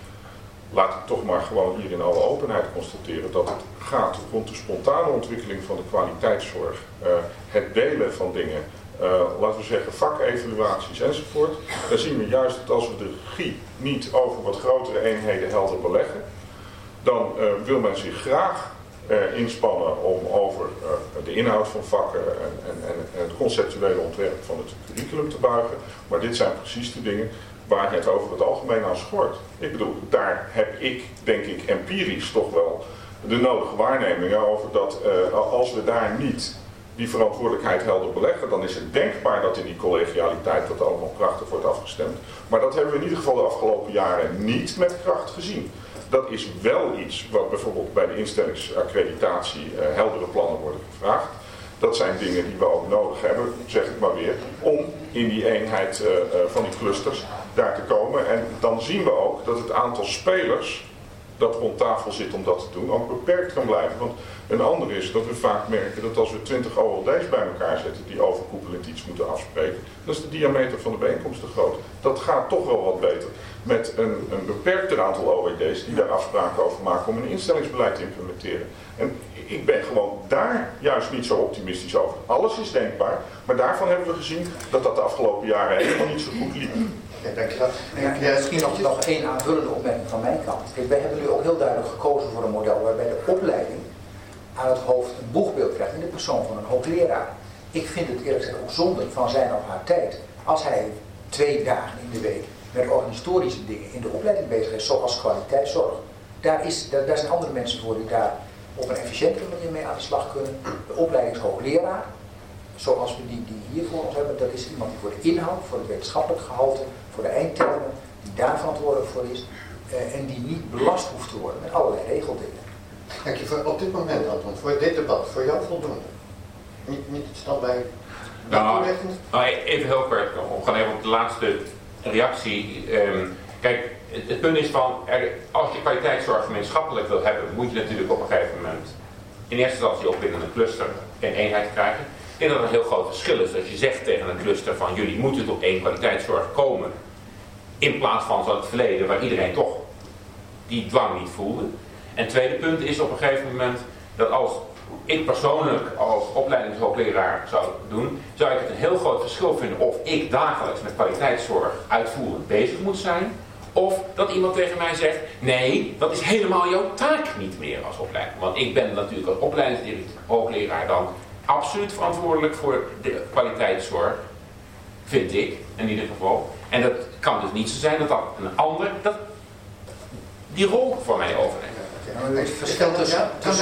Laat ik toch maar gewoon hier in alle openheid constateren dat het gaat rond de spontane ontwikkeling van de kwaliteitszorg. Uh, het delen van dingen. Uh, laten we zeggen vakevaluaties enzovoort. Dan zien we juist dat als we de regie niet over wat grotere eenheden helder beleggen, dan uh, wil men zich graag uh, inspannen om over uh, de inhoud van vakken en, en, en het conceptuele ontwerp van het curriculum te buigen. Maar dit zijn precies de dingen waar het over het algemeen aan schort. Ik bedoel, daar heb ik, denk ik, empirisch toch wel de nodige waarnemingen over dat uh, als we daar niet die verantwoordelijkheid helder beleggen, dan is het denkbaar dat in die collegialiteit dat allemaal prachtig wordt afgestemd. Maar dat hebben we in ieder geval de afgelopen jaren niet met kracht gezien. Dat is wel iets wat bijvoorbeeld bij de instellingsaccreditatie uh, heldere plannen worden gevraagd. Dat zijn dingen die we ook nodig hebben, zeg ik maar weer, om in die eenheid uh, uh, van die clusters daar te komen. En dan zien we ook dat het aantal spelers dat rond tafel zit om dat te doen, ook beperkt kan blijven. Want een ander is dat we vaak merken dat als we twintig O L D's bij elkaar zetten die overkoepelend iets moeten afspreken, dan is de diameter van de bijeenkomst te groot. Dat gaat toch wel wat beter met een, een beperkter aantal O W D's die daar afspraken over maken om een instellingsbeleid te implementeren. En ik ben gewoon daar juist niet zo optimistisch over. Alles is denkbaar, maar daarvan hebben we gezien dat dat de afgelopen jaren helemaal niet zo goed liep. Ja, dank je wel. Ja, ja, misschien nog, nog één aanvullende opmerking van mijn kant. Kijk, wij hebben nu ook heel duidelijk gekozen voor een model waarbij de opleiding aan het hoofd een boegbeeld krijgt in de persoon van een hoogleraar. Ik vind het eerlijk gezegd ook zonde van zijn of haar tijd als hij twee dagen in de week met organisatorische dingen in de opleiding bezig is, zoals kwaliteitszorg. Daar, is, daar, daar zijn andere mensen voor die daar op een efficiëntere manier mee aan de slag kunnen. De opleidingshoogleraar, zoals we die, die hier voor ons hebben, dat is iemand die voor de inhoud, voor het wetenschappelijk gehalte, voor de eindtermen, die daar verantwoordelijk voor is uh, en die niet belast hoeft te worden met allerlei regeldingen. Dank je voor op dit moment, Anton, voor dit debat, voor jou voldoende. Niet, niet stand bij. Nou, nou, even heel kort, we gaan even op de laatste reactie. Um, kijk, het, het punt is van, er, als je kwaliteitszorg gemeenschappelijk wil hebben, moet je natuurlijk op een gegeven moment in eerste instantie ook binnen een cluster een eenheid krijgen. Ik denk dat er een heel groot verschil is dat je zegt tegen een cluster van jullie moeten tot één kwaliteitszorg komen. In plaats van zoals het verleden waar iedereen toch die dwang niet voelde. En het tweede punt is op een gegeven moment dat als ik persoonlijk als opleidingshoogleraar zou doen, zou ik het een heel groot verschil vinden of ik dagelijks met kwaliteitszorg uitvoerend bezig moet zijn, of dat iemand tegen mij zegt, nee, dat is helemaal jouw taak niet meer als opleider. Want ik ben natuurlijk als opleidingshoogleraar dan absoluut verantwoordelijk voor de kwaliteitszorg, vind ik in ieder geval. En dat kan dus niet zo zijn dat, dat een ander dat die rol voor mij overneemt. Het verschil tussen, tussen,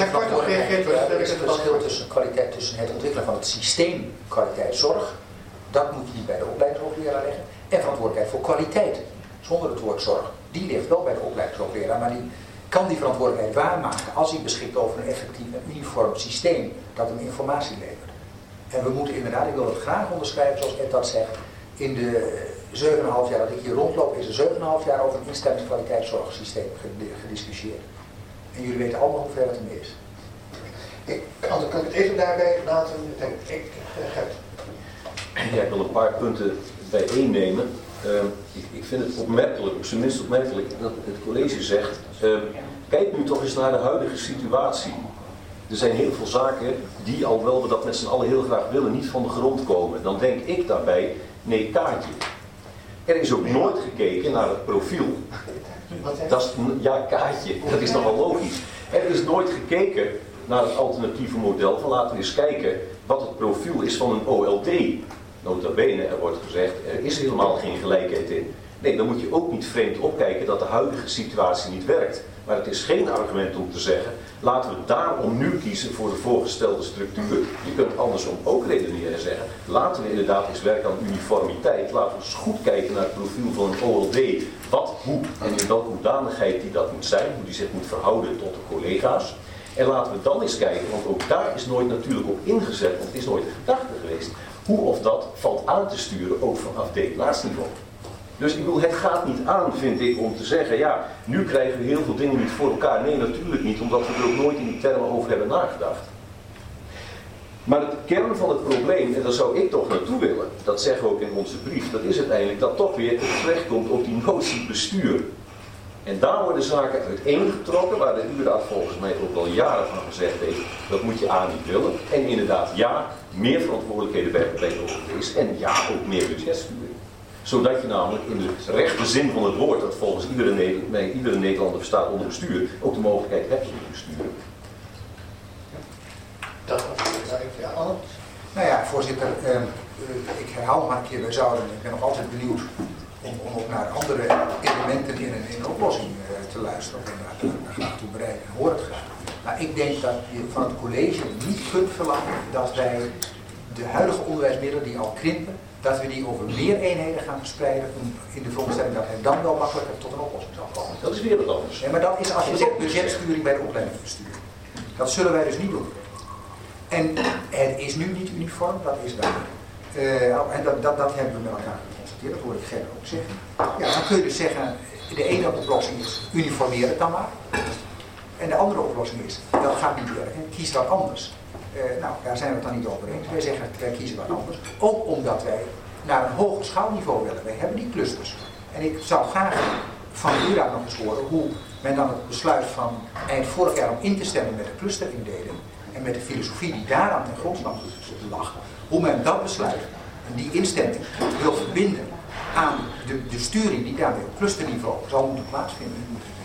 er is een verschil tussen kwaliteit, tussen het ontwikkelen van het systeem kwaliteitszorg, dat moet je niet bij de opleidingshoogleraar leggen, en verantwoordelijkheid voor kwaliteit, zonder het woord zorg, die ligt wel bij de opleidingshoogleraar, maar die kan die verantwoordelijkheid waarmaken als hij beschikt over een effectief en uniform systeem dat hem informatie levert. En we moeten inderdaad, ik wil het graag onderschrijven zoals Ed dat zegt, in de zeven komma vijf jaar dat ik hier rondloop, is er zeven komma vijf jaar over een instellingskwaliteitszorgsysteem gediscussieerd. En jullie weten allemaal hoe ver het ermee is. Ik kan, kan ik het even daarbij laten. Ik, ik, Gert. Ja, ik wil een paar punten bijeennemen. Uh, ik, ik vind het opmerkelijk, op zijn minst opmerkelijk, dat het college zegt, uh, kijk nu toch eens naar de huidige situatie. Er zijn heel veel zaken die, alhoewel we dat met z'n allen heel graag willen, niet van de grond komen. Dan denk ik daarbij, nee, kaartje. Er is ook nooit gekeken naar het profiel. Dat is, ja, kaartje, dat is nogal logisch. Er is nooit gekeken naar het alternatieve model van laten we eens kijken wat het profiel is van een O L D. Nota bene, er wordt gezegd, er is helemaal geen gelijkheid in. Nee, dan moet je ook niet vreemd opkijken dat de huidige situatie niet werkt. Maar het is geen argument om te zeggen, laten we daarom nu kiezen voor de voorgestelde structuur. Je kunt andersom ook redeneren en zeggen, laten we inderdaad eens werken aan uniformiteit. Laten we eens goed kijken naar het profiel van een O L D. Wat, hoe en in welke hoedanigheid die dat moet zijn, hoe die zich moet verhouden tot de collega's. En laten we dan eens kijken, want ook daar is nooit natuurlijk op ingezet, want het is nooit de gedachte geweest, hoe of dat valt aan te sturen, ook vanaf delaatsniveau. Dus ik bedoel, het gaat niet aan, vind ik, om te zeggen, ja, nu krijgen we heel veel dingen niet voor elkaar. Nee, natuurlijk niet, omdat we er ook nooit in die termen over hebben nagedacht. Maar het kern van het probleem, en daar zou ik toch naartoe willen, dat zeggen we ook in onze brief, dat is uiteindelijk dat toch weer het terechtkomt op die notie bestuur. En daar worden zaken uiteengetrokken, waar de U R A volgens mij ook al jaren van gezegd heeft, dat moet je A niet willen. En inderdaad, ja, meer verantwoordelijkheden bij het is en ja, ook meer budgetsturing. Zodat je namelijk in de rechte zin van het woord, dat volgens iedere, Nederlander, iedere Nederlander bestaat onder bestuur, ook de mogelijkheid hebt om te besturen. Dat was het. Ja, Anne? Nou ja, voorzitter, eh, ik herhaal nog maar een keer, wij zouden, ik ben nog altijd benieuwd om, om ook naar andere elementen in een, in een oplossing uh, te luisteren. Of inderdaad daar graag toe bereid en hoor het graag. Maar ik denk dat je van het college niet kunt verlangen dat wij de huidige onderwijsmiddelen die al krimpen, dat we die over meer eenheden gaan verspreiden in de veronderstelling dat het dan wel makkelijker tot een oplossing zal komen. Dat is weer wat anders. Ja, maar dat is als je zegt budgetsturing bij de opleidingsbestuur. Dat zullen wij dus niet doen. En het is nu niet uniform, dat is waar. Uh, en dat, dat, dat hebben we met elkaar geconstateerd, dat hoor ik Gerrit ook zeggen. Ja, dan kun je dus zeggen, de ene oplossing is uniformeer het dan maar. En de andere oplossing is, dat gaat niet werken, kies wat anders. Uh, nou, daar zijn we het dan niet over eens. Wij zeggen, wij kiezen wat anders. Ook omdat wij naar een hoger schaalniveau willen. Wij hebben die clusters. En ik zou graag van u daar nog eens horen hoe men dan het besluit van eind vorig jaar om in te stemmen met de clusterindeling en met de filosofie die daaraan ten grondslag lag, hoe men dat besluit en die instemming wil verbinden aan de, de sturing die daarmee op clusterniveau zal moeten plaatsvinden.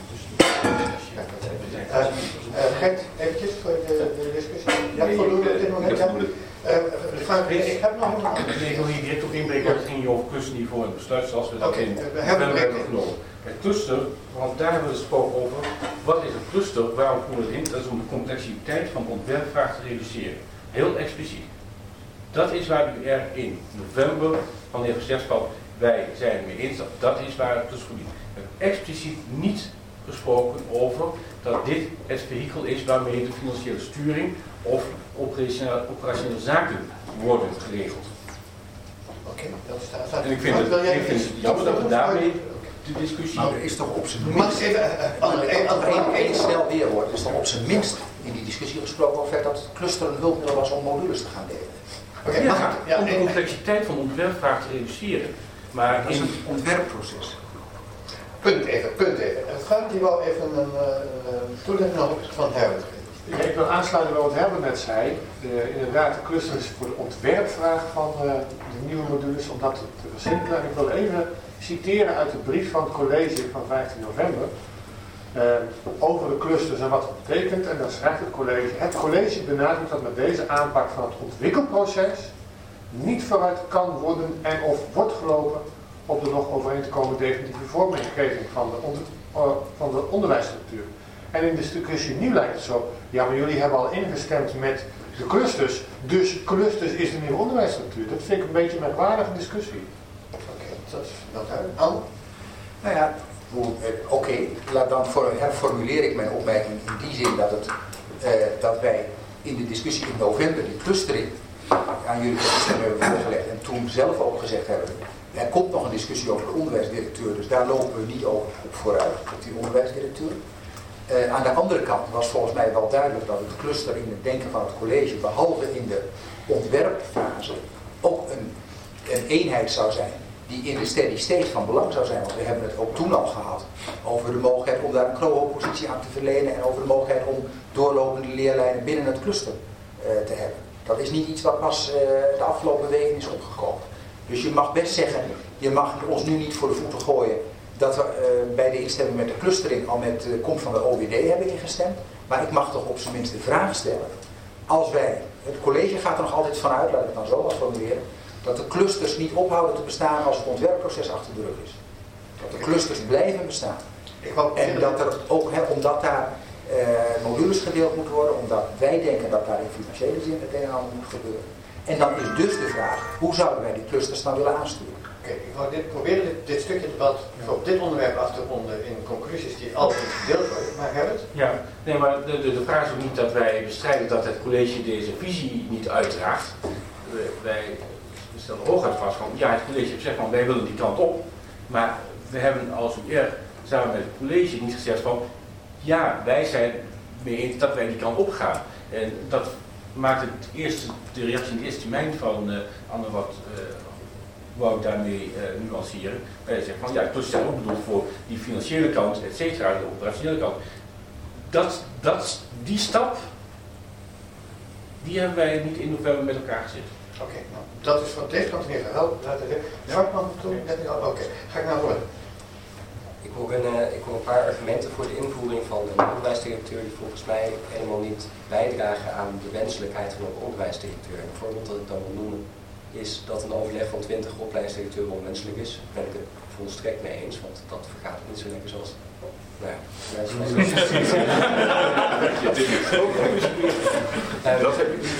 Uh, uh, Gert, eventjes voor de, de discussie. Ja, nee, voldoende op dit moment. Ja. Uh, de vraag is, ik heb nog een andere. Ik wil hier direct op inbreken, het ging hier over clusterniveau en besluit zoals we dat okay, in we hebben hebben genomen. Het cluster, want daar hebben we gesproken over, wat is een cluster, waarom voeren we het in? Dat is om de complexiteit van de ontwerpvraag te reduceren. Heel expliciet. Dat is waar u er in november van de heer Gezegschap, wij zijn het mee eens, dat, dat is waar het dus verdient. We hebben expliciet niet gesproken over dat dit het vehikel is waarmee de financiële sturing of operationele, operationele zaken worden geregeld. Oké, dat staat. En ik vind het, ik vind het jammer dat we daarmee de discussie... Nou, er is toch op zijn minst... Mag één snel weerwoord, er is toch op zijn minst in die discussie gesproken over dat het cluster een hulpmiddel was om modules te gaan delen. Okay, ja, ja, om de complexiteit van de ontwerpvraag te reduceren. Maar dat is een ontwerpproces. Punt even, punt even. Het gaat hier wel even een uh, toelichting op van Herbert geven. Ja, ik wil aansluiten bij wat Herbert net zei. De, inderdaad, de clusters voor de ontwerpvraag van uh, de nieuwe modules, om dat te versimpelen. En ik wil even citeren uit de brief van het college van vijftien november. Uh, over de clusters en wat het betekent. En dan schrijft het college: het college benadrukt dat met deze aanpak van het ontwikkelproces niet vooruit kan worden en of wordt gelopen op de nog overeen te komen definitieve vormgeving van de, onder, uh, van de onderwijsstructuur. En in de discussie nu lijkt het zo, ja, maar jullie hebben al ingestemd met de clusters, dus clusters is de nieuwe onderwijsstructuur. Dat vind ik een beetje een merkwaardige discussie. Oké, okay, dat is wel duidelijk. Anne? Nou ja, oké, okay, dan herformuleer ik mijn opmerking in die zin dat, het, uh, dat wij in de discussie in november die clustering aan jullie hebben voorgelegd en toen zelf ook gezegd hebben, er komt nog een discussie over de onderwijsdirecteur, dus daar lopen we niet over vooruit, op die onderwijsdirecteur. Uh, aan de andere kant was volgens mij wel duidelijk dat het cluster in het denken van het college, behalve in de ontwerpfase, ook een, een eenheid zou zijn die in de steady state van belang zou zijn. Want we hebben het ook toen al gehad over de mogelijkheid om daar een K R O-positie aan te verlenen en over de mogelijkheid om doorlopende leerlijnen binnen het cluster uh, te hebben. Dat is niet iets wat pas uh, de afgelopen weken is opgekomen. Dus je mag best zeggen, je mag ons nu niet voor de voeten gooien dat we uh, bij de instemming met de clustering al met de komst van de O W D hebben ingestemd. Maar ik mag toch op zijn minst de vraag stellen. Als wij, het college gaat er nog altijd vanuit, laat ik het dan zo wat formuleren, dat de clusters niet ophouden te bestaan als het ontwerpproces achter de rug is. Dat de clusters blijven bestaan. En dat er ook, hè, omdat daar uh, modules gedeeld moeten worden, omdat wij denken dat daar in financiële zin het een en ander moet gebeuren. En dan is dus de vraag, hoe zouden wij die clusters dan willen aansturen? Oké, okay, ik wou dit, proberen dit, dit stukje debat op dit onderwerp af te ronden in conclusies die altijd gedeeld worden. Maar Herbert? Ja, nee, maar de, de, de vraag is ook niet dat wij bestrijden dat het college deze visie niet uitdraagt. Wij stellen hooguit vast van, ja, het college heeft gezegd van, wij willen die kant op. Maar we hebben als U R samen met het college niet gezegd van, ja, wij zijn mee eens dat wij die kant op gaan. En dat maakt het eerste, de reactie in de eerste termijn van uh, Anne wat... Uh, wou ik daarmee uh, nuanceren. Wij zeggen van ja, het is ook bedoeld voor die financiële kant, et cetera, de operationele kant. Dat, dat, die stap, die hebben wij niet in november met elkaar gezet. Oké, okay, nou, dat is van deze kant in ieder geval. Zwartman toen net niet al. Oké, okay. Ga ik naar voren. Ik hoor, een, uh, ik hoor een paar argumenten voor de invoering van een onderwijsdirecteur die volgens mij helemaal niet bijdragen aan de wenselijkheid van een onderwijsdirecteur. Een voorbeeld dat ik dan wil noemen is dat een overleg van twintig opleidingsdirecteuren onwenselijk is. Daar ben ik het volstrekt mee eens, want dat vergaat niet zo lekker zoals... Nou ja, mensen um, dat heb ik niet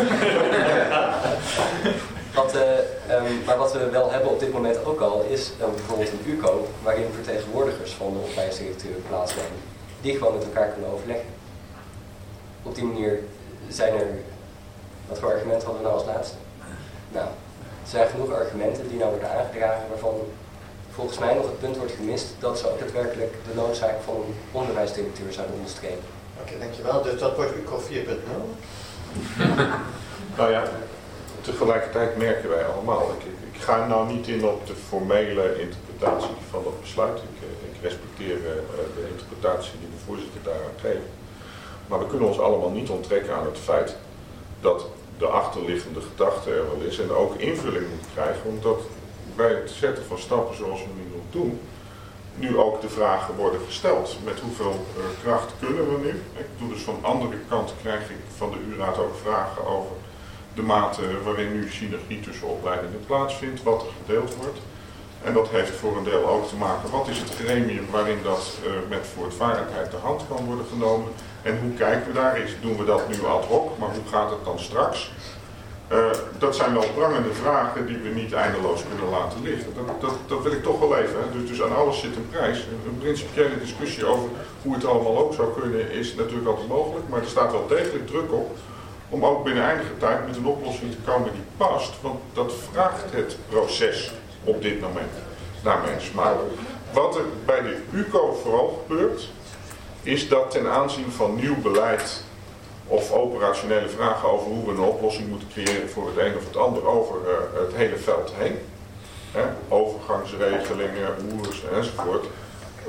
wat, uh, um, Maar wat we wel hebben op dit moment ook al is uh, bijvoorbeeld een U C O, waarin vertegenwoordigers van de opleidingsdirecteuren plaatsnemen, die gewoon met elkaar kunnen overleggen. Op die manier zijn er... Wat voor argumenten hadden we nou als laatste? Nou, er zijn genoeg argumenten die nou worden aangedragen waarvan volgens mij nog het punt wordt gemist dat ze ook daadwerkelijk de noodzaak van een onderwijsdirecteur zouden onderstrepen. Oké, okay, dankjewel. Dus dat wordt U C O vier punt nul. Nou ja, tegelijkertijd merken wij allemaal. Ik, ik ga nou niet in op de formele interpretatie van dat besluit. Ik, ik respecteer uh, de interpretatie die de voorzitter daaraan geeft. Maar we kunnen ons allemaal niet onttrekken aan het feit dat de achterliggende gedachte er wel is en ook invulling moet krijgen, omdat bij het zetten van stappen zoals we nu nog doen, nu ook de vragen worden gesteld. Met hoeveel uh, kracht kunnen we nu? Ik doe dus van de andere kant krijg ik van de U-raad ook vragen over de mate waarin nu synergie tussen opleidingen plaatsvindt, wat er gedeeld wordt. En dat heeft voor een deel ook te maken, wat is het gremium waarin dat uh, met voortvarendheid de hand kan worden genomen. En hoe kijken we daar? Is, doen we dat nu ad hoc, maar hoe gaat het dan straks? Uh, dat zijn wel prangende vragen die we niet eindeloos kunnen laten liggen. Dat, dat, dat wil ik toch wel even. Hè. Dus, dus aan alles zit een prijs. Een principiële discussie over hoe het allemaal ook zou kunnen is natuurlijk altijd mogelijk. Maar er staat wel degelijk druk op om ook binnen eindige tijd met een oplossing te komen die past. Want dat vraagt het proces op dit moment naar mensen. Maar wat er bij de U C O vooral gebeurt, is dat ten aanzien van nieuw beleid of operationele vragen over hoe we een oplossing moeten creëren voor het een of het ander over uh, het hele veld heen, hè, overgangsregelingen, oers enzovoort,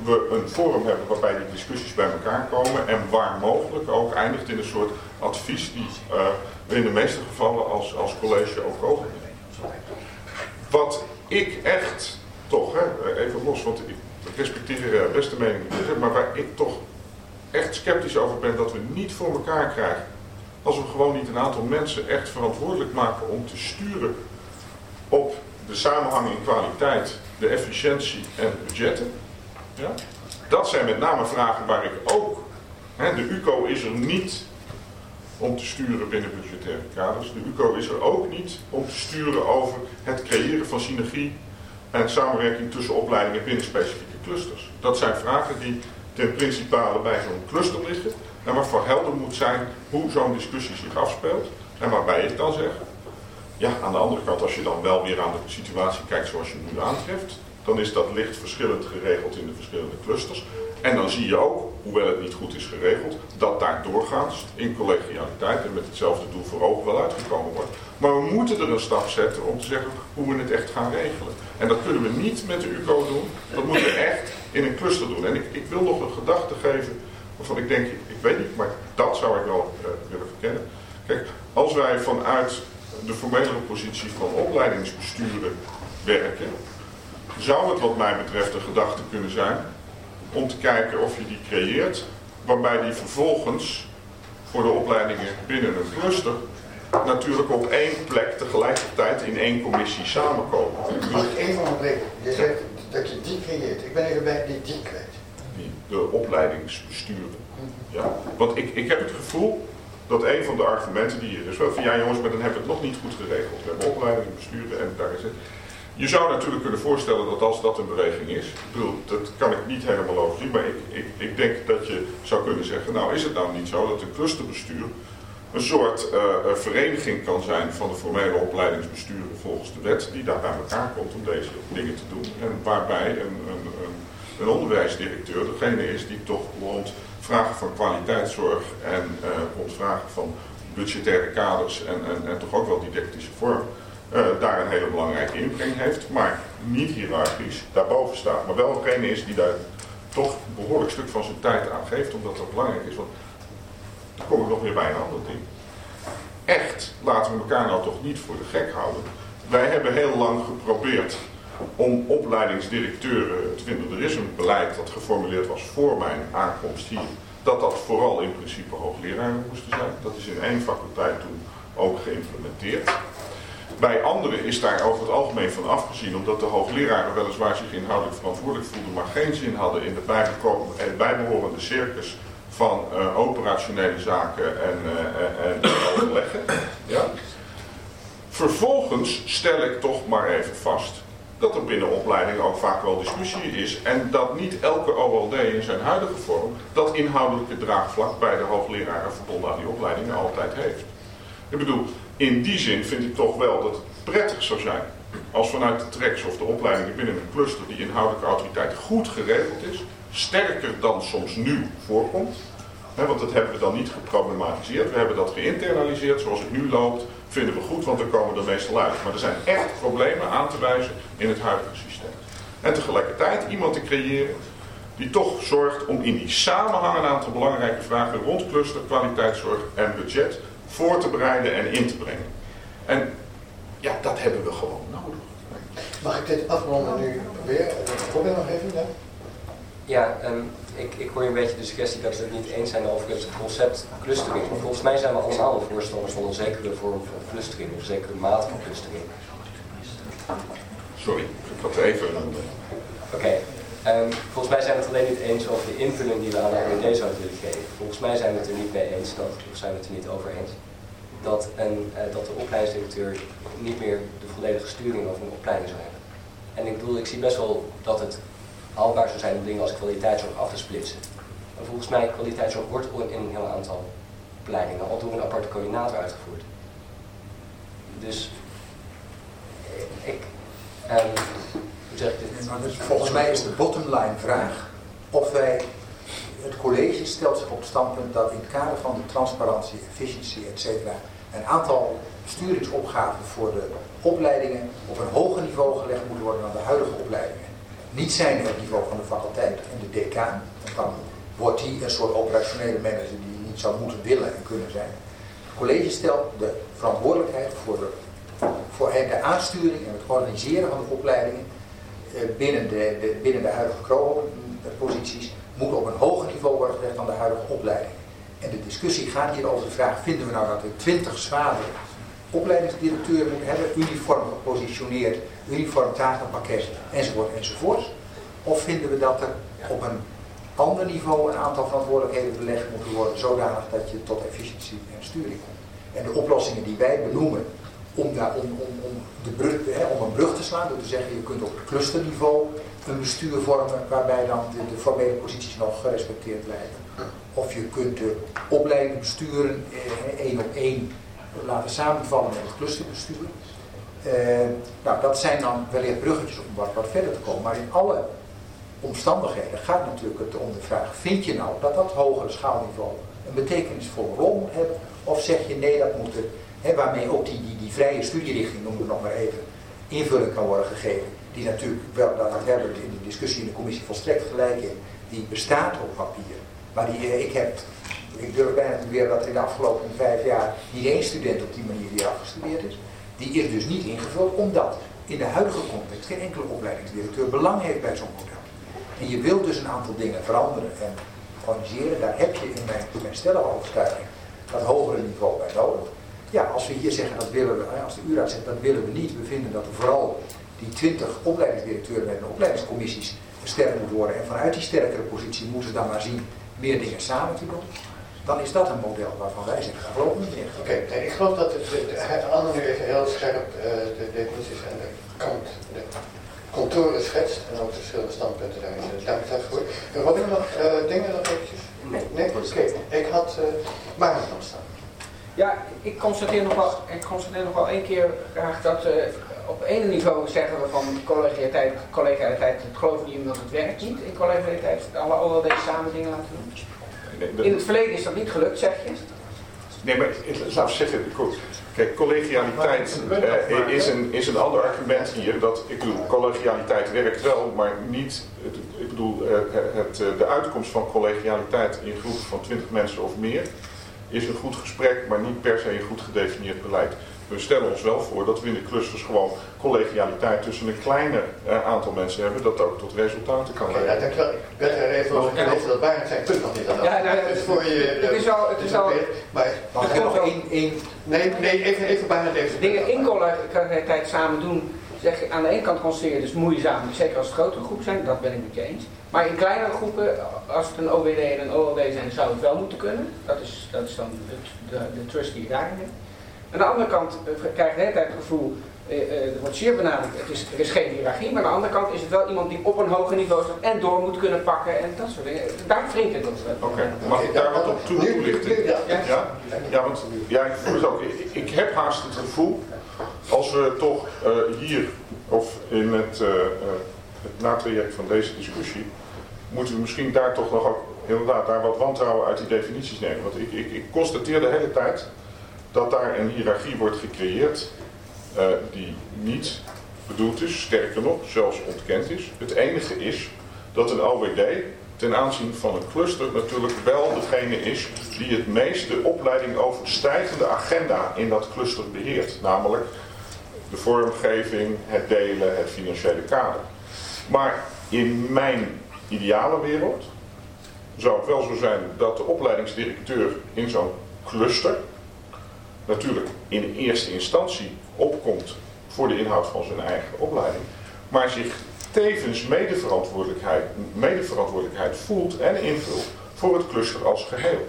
we een forum hebben waarbij die discussies bij elkaar komen en waar mogelijk ook eindigt in een soort advies die uh, we in de meeste gevallen als, als college ook overnemen. Wat ik echt toch, hè, even los, want ik respecteer uh, best de mening, maar waar ik toch echt sceptisch over ben dat we niet voor elkaar krijgen als we gewoon niet een aantal mensen echt verantwoordelijk maken om te sturen op de samenhang in kwaliteit, de efficiëntie en de budgetten. Ja? Dat zijn met name vragen waar ik ook, hè, de U C O is er niet om te sturen binnen budgettaire kaders. De U C O is er ook niet om te sturen over het creëren van synergie en samenwerking tussen opleidingen binnen specifieke clusters. Dat zijn vragen die ten principale bij zo'n cluster liggen en waarvoor helder moet zijn hoe zo'n discussie zich afspeelt. En waarbij ik dan zeg, ja, aan de andere kant, als je dan wel weer aan de situatie kijkt zoals je nu aantreft, dan is dat licht verschillend geregeld in de verschillende clusters. En dan zie je ook, hoewel het niet goed is geregeld, dat daar doorgaans in collegialiteit en met hetzelfde doel voor ogen wel uitgekomen wordt. Maar we moeten er een stap zetten om te zeggen hoe we het echt gaan regelen. En dat kunnen we niet met de U C O doen, dat moeten we echt in een cluster doen. En ik, ik wil nog een gedachte geven waarvan ik denk, ik, ik weet niet, maar dat zou ik wel uh, willen verkennen. Kijk, als wij vanuit de formele positie van opleidingsbesturen werken, zou het wat mij betreft een gedachte kunnen zijn om te kijken of je die creëert, waarbij die vervolgens voor de opleidingen binnen een cluster natuurlijk op één plek tegelijkertijd in één commissie samenkomen. Mag ik even onderbreken? Je zegt dat je die creëert. Ik ben even bij die die kwijt. De opleidingsbesturen. Ja. Want ik, ik heb het gevoel dat een van de argumenten die hier is, wel van ja jongens, maar dan hebben we het nog niet goed geregeld. We hebben opleidingen, besturen en daar is het. Je zou natuurlijk kunnen voorstellen dat als dat een beweging is, ik bedoel, dat kan ik niet helemaal overzien, maar ik, ik, ik denk dat je zou kunnen zeggen, nou is het nou niet zo dat een clusterbestuur een soort uh, vereniging kan zijn van de formele opleidingsbesturen volgens de wet, die daar bij elkaar komt om deze dingen te doen. En waarbij een, een, een, een onderwijsdirecteur degene is die toch rond vragen van kwaliteitszorg en uh, rond vragen van budgettaire kaders en, en, en toch ook wel didactische vorm, uh, daar een hele belangrijke inbreng heeft, maar niet hiërarchisch daarboven staat. Maar wel degene is die daar toch een behoorlijk stuk van zijn tijd aan geeft, omdat dat belangrijk is. Want dan kom ik nog weer bij een ander ding. Echt, laten we elkaar nou toch niet voor de gek houden. Wij hebben heel lang geprobeerd om opleidingsdirecteuren te vinden. Er is een beleid dat geformuleerd was voor mijn aankomst hier, dat dat vooral in principe hoogleraren moesten zijn. Dat is in één faculteit toen ook geïmplementeerd. Bij anderen is daar over het algemeen van afgezien, omdat de hoogleraren weliswaar zich inhoudelijk verantwoordelijk voelden, maar geen zin hadden in de bijgekomen, eh, bijbehorende circus van uh, operationele zaken en, uh, en overleggen. Ja. Vervolgens stel ik toch maar even vast dat er binnen opleidingen ook vaak wel discussie is en dat niet elke O L D in zijn huidige vorm dat inhoudelijke draagvlak bij de hoogleraren verbonden aan die opleidingen altijd heeft. Ik bedoel, in die zin vind ik toch wel dat het prettig zou zijn als vanuit de tracks of de opleidingen binnen een cluster die inhoudelijke autoriteit goed geregeld is, sterker dan soms nu voorkomt. He, want dat hebben we dan niet geproblematiseerd. We hebben dat geïnternaliseerd. Zoals het nu loopt, vinden we goed, want dan komen we er meestal uit. Maar er zijn echt problemen aan te wijzen in het huidige systeem. En tegelijkertijd iemand te creëren die toch zorgt om in die samenhang een aantal belangrijke vragen rond cluster, kwaliteitszorg en budget voor te bereiden en in te brengen. En ja, dat hebben we gewoon nodig. Mag ik dit afronden nu weer? Probeer nog even, ja? Ja, um, ik, ik hoor een beetje de suggestie dat we het niet eens zijn over het concept clustering. Volgens mij zijn we allemaal wel voorstanders van een zekere vorm van clustering, een zekere mate van clustering. Sorry, ik had even een... Oké, okay. um, volgens mij zijn we het alleen niet eens over de invulling die we aan de O E D zouden willen geven. Volgens mij zijn we het er niet mee eens, dat, of zijn we het er niet over eens, dat, een, uh, dat de opleidingsdirecteur niet meer de volledige sturing over een opleiding zou hebben. En ik bedoel, ik zie best wel dat het haalbaar zou zijn om dingen als kwaliteitszorg af te splitsen. En volgens mij, kwaliteitszorg wordt in een heel aantal opleidingen al door een aparte coördinator uitgevoerd. Dus ik, um, hoe zeg ik dit? Dus volgens mij is de bottomline vraag of wij, het college stelt zich op het standpunt dat in het kader van de transparantie, efficiëntie, et cetera, een aantal besturingsopgaven voor de opleidingen op een hoger niveau gelegd moeten worden dan de huidige opleidingen. niet zijn op het niveau van de faculteit en de decaan. Dan wordt die een soort operationele manager die niet zou moeten willen en kunnen zijn. Het college stelt de verantwoordelijkheid voor de, voor de aansturing en het organiseren van de opleidingen binnen de, de, binnen de huidige C R O O-posities moet op een hoger niveau worden gelegd dan de huidige opleiding. En de discussie gaat hier over de vraag, vinden we nou dat we twintig zwaardere opleidingsdirecteuren moeten hebben, uniform gepositioneerd, uniform takenpakket, enzovoort, enzovoort. Of vinden we dat er op een ander niveau een aantal verantwoordelijkheden belegd moeten worden, zodanig dat je tot efficiëntie en sturing komt. En de oplossingen die wij benoemen om, daar, om, om, om, de brug, hè, om een brug te slaan, door te zeggen je kunt op clusterniveau een bestuur vormen waarbij dan de, de formele posities nog gerespecteerd blijven. Of je kunt de opleiding besturen eh, één op één laten samenvallen met het clusterbestuur. Uh, nou, dat zijn dan wellicht bruggetjes om wat, wat verder te komen. Maar in alle omstandigheden gaat natuurlijk het om de vraag, vind je nou dat dat hogere schaalniveau een betekenisvolle rol moet hebben? Of zeg je nee, dat moet er, hè, waarmee ook die, die, die vrije studierichting, noemen we nog maar even, invulling kan worden gegeven. Die natuurlijk, wel, daar hebben we in de discussie in de commissie volstrekt gelijk in, die bestaat op papier. Maar die, ik heb, ik durf bijna te beweren dat in de afgelopen vijf jaar niet één student op die manier hier afgestudeerd is. Die is dus niet ingevuld, omdat in de huidige context geen enkele opleidingsdirecteur belang heeft bij zo'n model. En je wilt dus een aantal dingen veranderen en organiseren. Daar heb je in mijn, mijn stellige overtuiging dat hogere niveau bij nodig. Ja, als we hier zeggen dat willen we, als de U R A D zegt dat willen we niet, we vinden dat er vooral die twintig opleidingsdirecteuren met de opleidingscommissies sterk moet worden. En vanuit die sterkere positie moeten ze dan maar zien meer dingen samen te doen. Dan is dat een model waarvan wij zeggen, daar geloof ik niet in. Oké, okay, ik geloof dat het, het Anne nu even heel scherp uh, de definities en de kant, de contouren schetst en ook de verschillende standpunten daarin. Dus dank je voor. Uh, wat ik nog uh, dingen nog eventjes? Nee, nee, oké. Okay. Ik had uh, Maarten nog staan. Ja, ik constateer nog wel, ik constateer nog wel één keer graag dat uh, op één niveau zeggen we van collegialiteit, collegialiteit, het geloof niet in, want het werkt niet in collegialiteit, alle O L D's samen dingen laten doen. In het verleden is dat niet gelukt, zeg je? Nee, maar laat ik zeggen, kijk, collegialiteit uh, is, een, is een ander argument hier. Dat, ik bedoel, collegialiteit werkt wel, maar niet, het, ik bedoel, uh, het, de uitkomst van collegialiteit in groepen van twintig mensen of meer is een goed gesprek, maar niet per se een goed gedefinieerd beleid. We stellen ons wel voor dat we in de clusters gewoon collegialiteit tussen een kleiner uh, aantal mensen hebben, dat ook tot resultaten kan leiden. Okay, ja, dankjewel. Ik werd er even over gelezen dat Barend zijn punt nog niet aan had. Ja, nou, dus voor je, het is al, het is al, maar mag ik nog één, één... Nee, nee, even, even Barend even. Dingen in collegialiteit samen doen, zeg je, aan de ene kant constateer je dus moeizaam, zeker als het grotere groepen zijn, dat ben ik met je eens. Maar in kleinere groepen, als het een O W D en een O L D zijn, zou het wel moeten kunnen. Dat is, dat is dan de, de, de trust die je daarin hebt. Aan de andere kant uh, krijg je de hele tijd het gevoel, uh, uh, er wordt zeer benadrukt, het is, er is geen hiërarchie, maar aan de andere kant is het wel iemand die op een hoger niveau staat en door moet kunnen pakken en dat soort dingen. Daar wringt het. Oké, okay. Mag ik daar wat op toelichten? Ja, ja? Ja, want ja, ik voel het ook. Ik, ik heb haast het gevoel, als we toch uh, hier, of in het, uh, uh, het natraject van deze discussie, moeten we misschien daar toch nog ook inderdaad daar wat wantrouwen uit die definities nemen. Want ik, ik, ik constateer de hele tijd dat daar een hiërarchie wordt gecreëerd uh, die niet bedoeld is, sterker nog, zelfs ontkend is. Het enige is dat een O W D ten aanzien van een cluster natuurlijk wel degene is die het meeste opleiding overstijgende agenda in dat cluster beheert. Namelijk de vormgeving, het delen, het financiële kader. Maar in mijn ideale wereld zou het wel zo zijn dat de opleidingsdirecteur in zo'n cluster natuurlijk in eerste instantie opkomt voor de inhoud van zijn eigen opleiding, maar zich tevens medeverantwoordelijkheid, medeverantwoordelijkheid voelt en invult voor het cluster als geheel.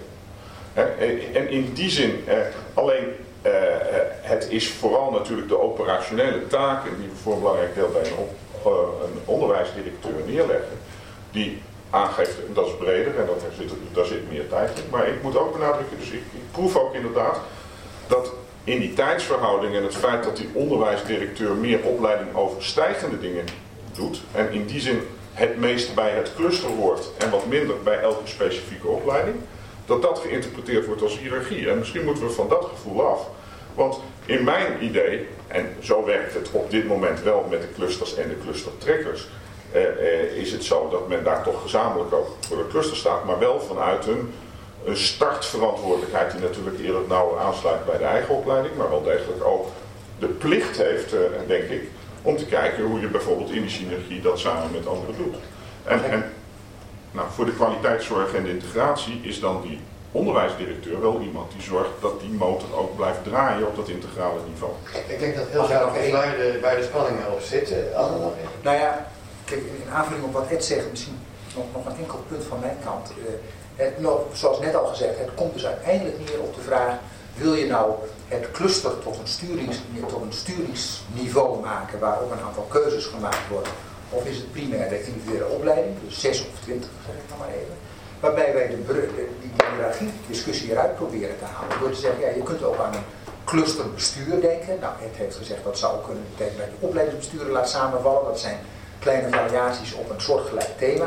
En in die zin, alleen het is vooral natuurlijk de operationele taken die we voor een belangrijk deel bij een onderwijsdirecteur neerleggen, die aangeeft, dat is breder en dat zit, daar zit meer tijd in. Maar ik moet ook benadrukken, dus ik, ik proef ook inderdaad dat in die tijdsverhouding en het feit dat die onderwijsdirecteur meer opleiding overstijgende dingen doet en in die zin het meeste bij het cluster hoort en wat minder bij elke specifieke opleiding, dat dat geïnterpreteerd wordt als hiërarchie. En misschien moeten we van dat gevoel af. Want in mijn idee, en zo werkt het op dit moment wel met de clusters en de clustertrekkers, uh, uh, is het zo dat men daar toch gezamenlijk ook voor de cluster staat, maar wel vanuit een, een startverantwoordelijkheid die natuurlijk eerder nauwer aansluit bij de eigen opleiding, maar wel degelijk ook de plicht heeft, uh, denk ik, om te kijken hoe je bijvoorbeeld in die synergie dat samen met anderen doet. En, en nou, voor de kwaliteitszorg en de integratie is dan die onderwijsdirecteur wel iemand die zorgt dat die motor ook blijft draaien op dat integrale niveau. Ik denk dat heel duidelijk is waar de, waar de spanningen op zitten. Anne, nog even? Nou ja, kijk, in aanvulling op wat Ed zegt, misschien nog, nog een enkel punt van mijn kant. Uh, het, nog, zoals net al gezegd, het komt dus uiteindelijk neer op de vraag, wil je nou het cluster tot een, sturings, tot een sturingsniveau maken waarop een aantal keuzes gemaakt worden? Of is het primair de individuele opleiding, dus zes of twintig, zeg ik dan maar even. Waarbij wij de, de, die hiërarchie-discussie eruit proberen te halen. Door te zeggen, ja, je kunt ook aan een clusterbestuur denken. Nou, Ed heeft gezegd dat zou kunnen betekenen dat je opleidingsbesturen laat samenvallen. Dat zijn kleine variaties op een soortgelijk thema.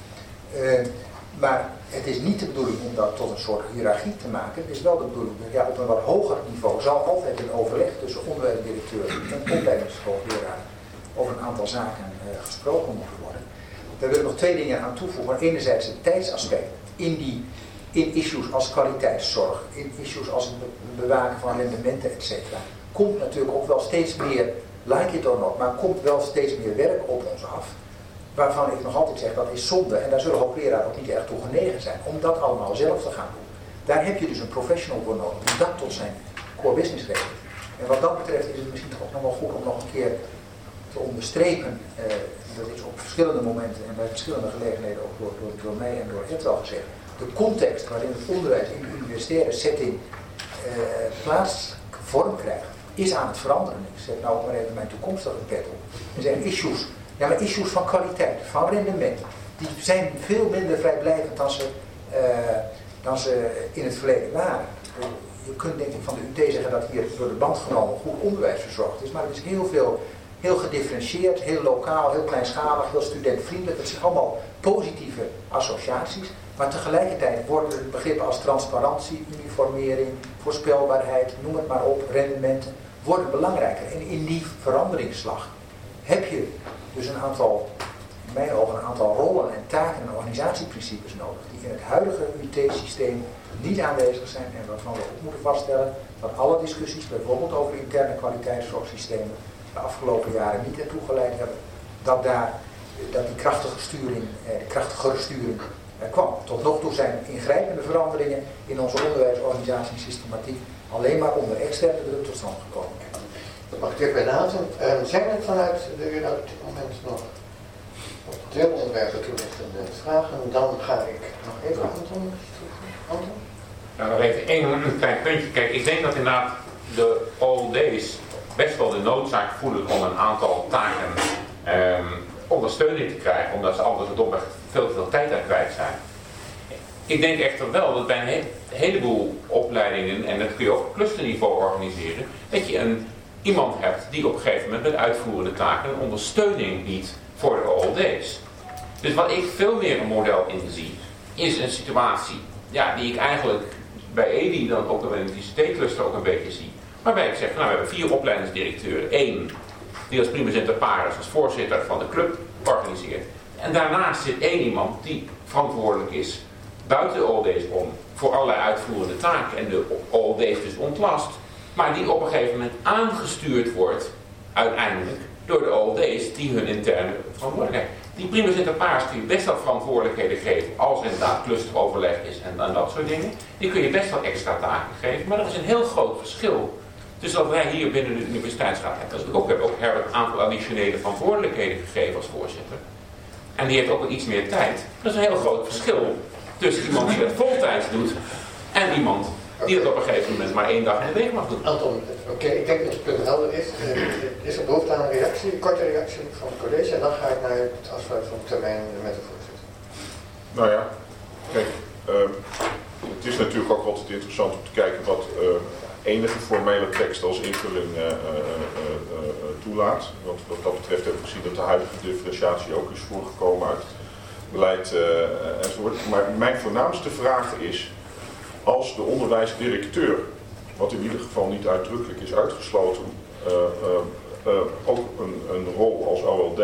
Uh, maar het is niet de bedoeling om dat tot een soort hiërarchie te maken. Het is wel de bedoeling dat ja, op een wat hoger niveau zal altijd een overleg tussen onderwijsdirecteur en opleidingshoogleraar over een aantal zaken uh, gesproken moeten worden. Daar wil ik nog twee dingen aan toevoegen. Enerzijds het tijdsaspect in, die, in issues als kwaliteitszorg, in issues als het bewaken van rendementen, et cetera. Komt natuurlijk ook wel steeds meer, like it or not, maar komt wel steeds meer werk op ons af. Waarvan ik nog altijd zeg, dat is zonde. En daar zullen hoogleraren ook niet erg toe genegen zijn, om dat allemaal zelf te gaan doen. Daar heb je dus een professional voor nodig, die dat tot zijn core business regelt. En wat dat betreft is het misschien toch ook nog wel goed om nog een keer te onderstrepen. Eh, dat is op verschillende momenten en bij verschillende gelegenheden ook door, door, door mij en door Ed wel gezegd. De context waarin het onderwijs in de universitaire setting eh, plaats vorm krijgt, is aan het veranderen. Ik zet nou ook maar even mijn toekomstige pet op. Er zijn issues, ja maar issues van kwaliteit, van rendement. Die zijn veel minder vrijblijvend dan ze, uh, dan ze in het verleden waren. Je kunt denk ik van de U T zeggen dat hier door de band genomen goed onderwijs verzorgd is, maar het is heel veel, heel gedifferentieerd, heel lokaal, heel kleinschalig, heel studentvriendelijk. Het zijn allemaal positieve associaties, maar tegelijkertijd worden begrippen als transparantie, uniformering, voorspelbaarheid, noem het maar op, rendementen, worden belangrijker. En in die veranderingsslag heb je dus een aantal, in mijn ogen, een aantal rollen en taken en organisatieprincipes nodig, die in het huidige U T-systeem niet aanwezig zijn en waarvan we ook moeten vaststellen dat alle discussies, bijvoorbeeld over interne kwaliteitszorgsystemen, de afgelopen jaren niet ertoe geleid hebben dat daar dat die krachtige sturing, de krachtigere sturing er kwam. Tot nog toe zijn ingrijpende veranderingen in onze onderwijsorganisatiesystematiek alleen maar onder externe druk tot stand gekomen. Dat mag ik even bij laten. Um, zijn er vanuit de U N op dit moment nog op deelonderwerpen toelichtende vragen? Dan ga ik nog even Anton toevoegen. Nou, nog even één klein puntje. Kijk, ik denk dat inderdaad de O L D's best wel de noodzaak voelen om een aantal taken um, ondersteuning te krijgen, omdat ze anders domweg veel te veel tijd aan kwijt zijn. Ik denk echter wel dat bij een he heleboel opleidingen, en dat kun je ook op clusterniveau organiseren, dat je een, iemand hebt die op een gegeven moment met uitvoerende taken een ondersteuning biedt voor de O L D's. Dus wat ik veel meer een model in zie, is een situatie ja, die ik eigenlijk bij E D I dan ook in de I C T-cluster ook een beetje zie. Waarbij ik zeg, nou we hebben vier opleidingsdirecteuren. Eén die als primus inter pares, als voorzitter van de club organiseert. En daarnaast zit één iemand die verantwoordelijk is buiten de O L D's om voor allerlei uitvoerende taken en de O L D's dus ontlast. Maar die op een gegeven moment aangestuurd wordt uiteindelijk door de O L D's die hun interne verantwoordelijkheid. Die primus inter pares kun je best wel verantwoordelijkheden geven als inderdaad clusteroverleg is en, en dat soort dingen. Die kun je best wel extra taken geven, maar er is een heel groot verschil. Dus dat wij hier binnen de universiteitsraad hebben, dus ook hebben ook Herbert een aantal additionele verantwoordelijkheden gegeven als voorzitter. En die heeft ook wel iets meer tijd. Dat is een heel groot verschil tussen iemand die dat voltijds doet en iemand die het op een gegeven moment maar één dag in de week mag doen. Anton, oké, okay, ik denk dat je punt helder is. Uh, is er behoefte aan een reactie, een korte reactie van het college en dan ga ik naar het afsluiten van de termijn met de voorzitter. Nou ja, kijk, uh, het is natuurlijk ook altijd interessant om te kijken wat uh, enige formele tekst als invulling uh, uh, uh, uh, toelaat. Want wat dat betreft hebben we gezien dat de huidige differentiatie ook is voorgekomen uit beleid uh, enzovoort. Maar mijn voornaamste vraag is, als de onderwijsdirecteur, wat in ieder geval niet uitdrukkelijk is uitgesloten, uh, uh, uh, ook een, een rol als O L D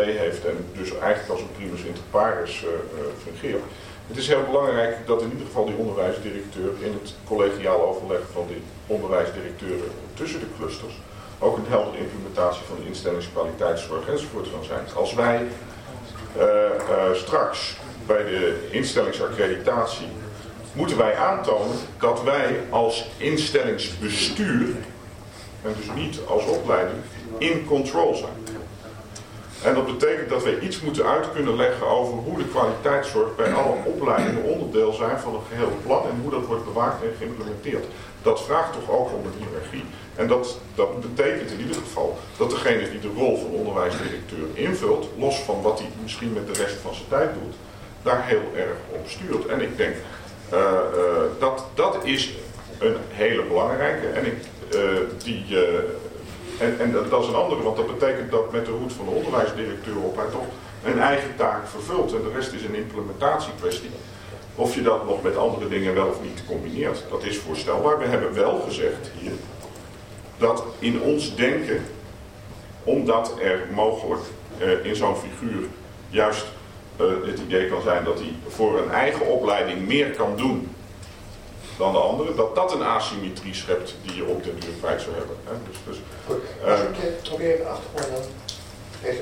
heeft en dus eigenlijk als een primus inter pares uh, uh, fungeert. Het is heel belangrijk dat in ieder geval die onderwijsdirecteur in het collegiaal overleg van die onderwijsdirecteuren tussen de clusters ook een heldere implementatie van de instellingskwaliteitszorg enzovoort kan zijn. Als wij uh, uh, straks bij de instellingsaccreditatie moeten wij aantonen dat wij als instellingsbestuur, en dus niet als opleiding, in control zijn. En dat betekent dat wij iets moeten uit kunnen leggen over hoe de kwaliteitszorg bij alle opleidingen onderdeel zijn van een geheel plan en hoe dat wordt bewaakt en geïmplementeerd. Dat vraagt toch ook om een hiërarchie. En dat, dat betekent in ieder geval dat degene die de rol van onderwijsdirecteur invult, los van wat hij misschien met de rest van zijn tijd doet, daar heel erg op stuurt. En ik denk, uh, uh, dat, dat is een hele belangrijke. En, ik, uh, die, uh, en, en dat is een andere, want dat betekent dat met de hoed van de onderwijsdirecteur op hij toch een eigen taak vervult. En de rest is een implementatiekwestie. Of je dat nog met andere dingen wel of niet combineert, dat is voorstelbaar. We hebben wel gezegd hier dat in ons denken, omdat er mogelijk uh, in zo'n figuur juist uh, het idee kan zijn dat hij voor een eigen opleiding meer kan doen dan de andere, dat dat een asymmetrie schept die je op de duur kwijt zou hebben. Hè? Dus, dus, Goed, uh, als ik probeer de achtergrond dan deze.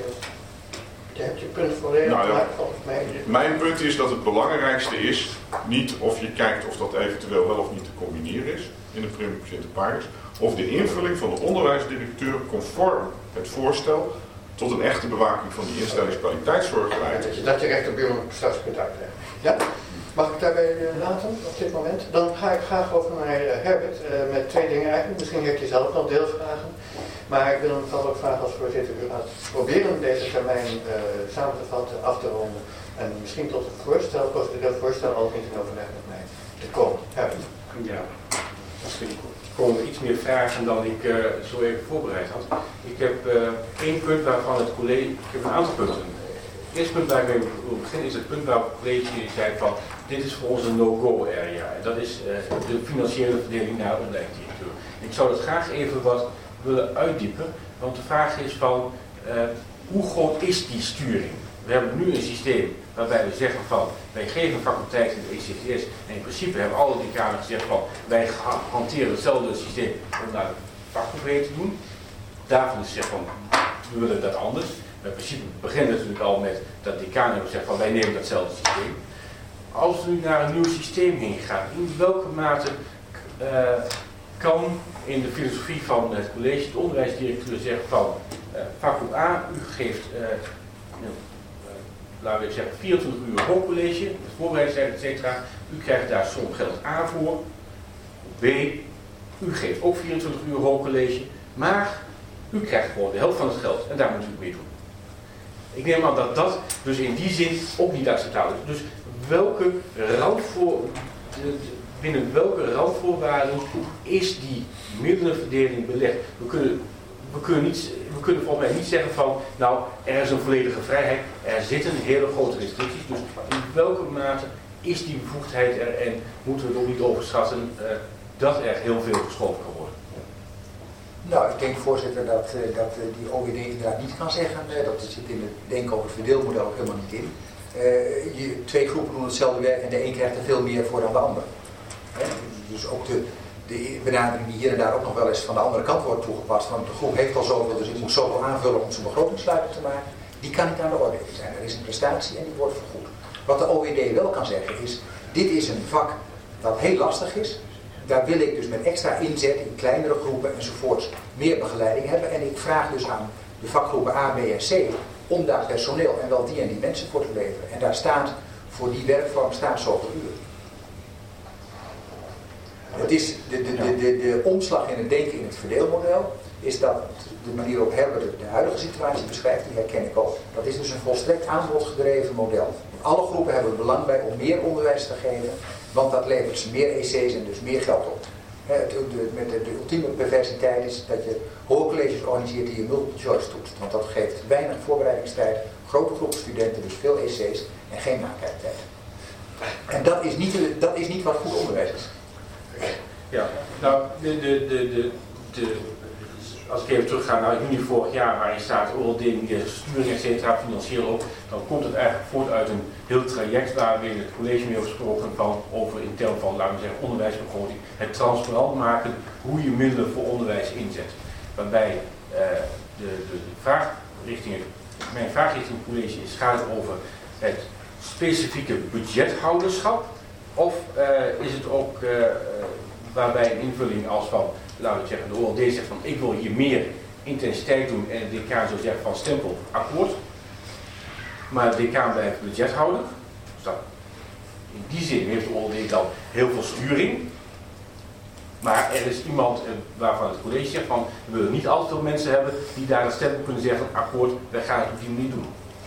Je hebt je punt volledig nou, ja, volgens mij. Mijn punt is dat het belangrijkste is niet of je kijkt of dat eventueel wel of niet te combineren is in de primus inter pares, of de invulling van de onderwijsdirecteur conform het voorstel tot een echte bewaking van die instellingskwaliteitszorg leidt. Dat je, dat je recht op bureau straks kunt uitleggen. Ja? Mag ik daarbij uh, laten op dit moment? Dan ga ik graag over naar uh, Herbert uh, met twee dingen eigenlijk. Misschien heb je zelf nog deelsvragen. Maar ik wil hem vooral ook vragen als voorzitter. U gaat proberen deze termijn uh, samen te vatten, af te ronden. En misschien tot een voorstel, procedureel voorstel, al niet in overleg met mij te komen. Herbert. Ja, misschien komen er iets meer vragen dan ik uh, zo even voorbereid had. Ik heb uh, één punt waarvan het college, ik heb een aantal punten. Het eerste punt waar ik mee wil beginnen is het punt waar het college zei van dit is voor ons een no-go area. En dat is uh, de financiële verdeling naar de onderwijsdirecteur. Ik zou dat graag even wat willen uitdiepen, want de vraag is van uh, hoe groot is die sturing? We hebben nu een systeem waarbij we zeggen van wij geven faculteiten de E C T S en in principe hebben alle decanen gezegd van wij hanteren hetzelfde systeem om naar de vakgroep heen te doen. Daarvan is gezegd van we willen dat anders. Maar in principe begint het natuurlijk al met dat decanen hebben gezegd van wij nemen datzelfde systeem. Als we nu naar een nieuw systeem heen gaan, in welke mate uh, kan in de filosofie van het college de onderwijsdirecteur zeggen van uh, vakgroep A, u geeft uh, uh, laten we even zeggen vierentwintig uur hoogcollege, met voorbereidingstijd, et cetera. U krijgt daar som geld A voor. B, u geeft ook vierentwintig uur hoogcollege, maar u krijgt gewoon de helft van het geld en daar moet u mee doen. Ik neem aan dat dat dus in die zin ook niet acceptabel is. Dus welke randvoor, binnen welke randvoorwaarden is die middelenverdeling belegd? We kunnen, we, kunnen niet, we kunnen volgens mij niet zeggen van, nou, er is een volledige vrijheid, er zitten hele grote restricties, dus in welke mate is die bevoegdheid er en moeten we het ook niet overschatten uh, dat er heel veel geschoven kan worden? Nou, ik denk voorzitter dat, uh, dat uh, die O E D inderdaad niet kan zeggen, uh, dat zit in het denken over het verdeelmodel ook helemaal niet in. Uh, je, twee groepen doen hetzelfde werk en de een krijgt er veel meer voor dan de ander. He, dus ook de, de benadering die hier en daar ook nog wel eens van de andere kant wordt toegepast, want de groep heeft al zoveel, dus ik moet zoveel aanvullen om zijn begrotingssluiting te maken, die kan niet aan de orde zijn. Er is een prestatie en die wordt vergoed. Wat de O E D wel kan zeggen is, dit is een vak dat heel lastig is. Daar wil ik dus met extra inzet in kleinere groepen enzovoorts meer begeleiding hebben. En ik vraag dus aan de vakgroepen A, B en C om daar personeel en wel die en die mensen voor te leveren. En daar staat voor die werkvorm staat zoveel uur. Het is de, de, de, de, de omslag in het denken in het verdeelmodel is dat de manier waarop Herbert de huidige situatie beschrijft, die herken ik ook. Dat is dus een volstrekt aanbodgedreven model. Alle groepen hebben er belang bij om meer onderwijs te geven, want dat levert ze meer E C's en dus meer geld op. He, het, de, met de, de ultieme perversiteit is dat je hoorcolleges organiseert die je multiple choice toetst. Want dat geeft weinig voorbereidingstijd, grote groepen studenten, dus veel E C's en geen nakijktijd. En dat is niet, dat is niet wat goed onderwijs is. Ja, nou, de, de, de, de, de, als ik even terugga naar juni vorig jaar, waarin staat O L D, sturing, et cetera, financieel ook, dan komt het eigenlijk voort uit een heel traject waar we in het college mee hebben gesproken van, over in termen van, laten we zeggen, onderwijsbegroting, het transparant maken hoe je middelen voor onderwijs inzet. Waarbij uh, de, de, de vraag richting het, mijn vraag richting het college is, gaat over het specifieke budgethouderschap, of uh, is het ook uh, waarbij een invulling als van, laten we zeggen, de O L D zegt van ik wil hier meer intensiteit doen en de decaan zou zeggen van stempel, akkoord. Maar de decaan blijft budgethouder. Dus dat, in die zin heeft de O L D dan heel veel sturing. Maar er is iemand uh, waarvan het college zegt van we willen niet al te veel mensen hebben die daar een stempel kunnen zeggen, akkoord, wij gaan het op die manier doen.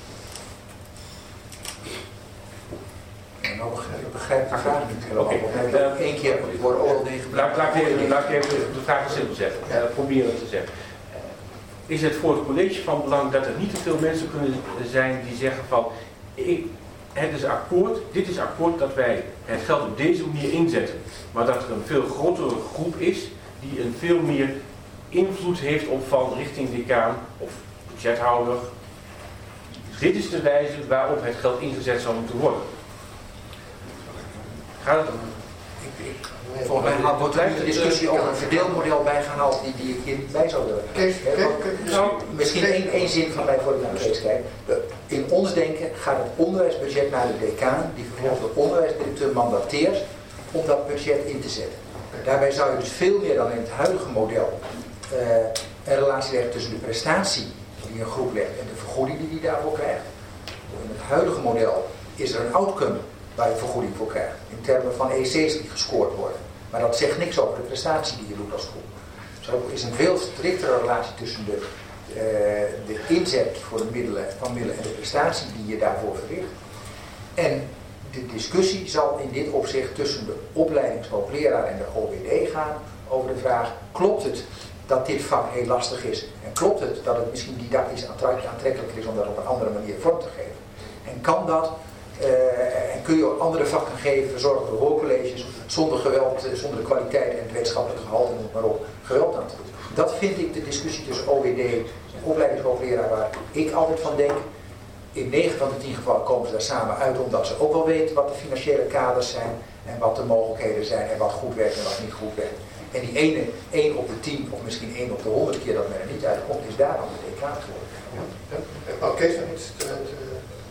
Nou, ik begrijp de vraag niet helemaal. Oké, okay. uh, één keer voor O L D gebruikt. Laat ik even, laat ik even de vraag simpel zeggen. Uh, proberen te zeggen. Uh, is het voor het college van belang dat er niet te veel mensen kunnen zijn die zeggen van ik, het is akkoord, dit is akkoord dat wij het geld op deze manier inzetten. Maar dat er een veel grotere groep is die een veel meer invloed heeft op van richting decaan of budgethouder. Dit is de wijze waarop het geld ingezet zou moeten worden. Gaat het om? Ik, ik, volgens mij wordt er een discussie over een verdeelmodel bijgehaald die, die ik hier niet bij zou willen. Kees, nou, misschien één, één zin van mij voor ik naar Kees kijk. In ons denken gaat het onderwijsbudget naar de decaan, die vervolgens de onderwijsdirecteur mandateert om dat budget in te zetten. Daarbij zou je dus veel meer dan in het huidige model uh, een relatie leggen tussen de prestatie die een groep legt en de vergoeding die die daarvoor krijgt. In het huidige model is er een outcome waar je vergoeding voor krijgt. In termen van E C's die gescoord worden. Maar dat zegt niks over de prestatie die je doet als groep. Dus er is een veel striktere relatie tussen de, uh, de inzet voor de middelen, van middelen en de prestatie die je daarvoor verricht. En de discussie zal in dit opzicht tussen de opleidingshoogleraar en de O W D gaan over de vraag, klopt het dat dit vak heel lastig is? En klopt het dat het misschien didactisch aantrekkelijker is om dat op een andere manier vorm te geven? En kan dat? Uh, en kun je ook andere vakken geven, verzorgde hoorcolleges, zonder geweld, zonder de kwaliteit en het wetenschappelijk gehalte, noem maar op, geweld aan te doen. Dat vind ik de discussie tussen O W D en opleidingshoogleraar waar ik altijd van denk. In negen van de tien gevallen komen ze daar samen uit omdat ze ook wel weten wat de financiële kaders zijn en wat de mogelijkheden zijn en wat goed werkt en wat niet goed werkt. En die ene, één op de tien of misschien één op de honderd keer dat men er niet uitkomt, is daar dan de decaan voor. Ja. Oké, is er iets te... te...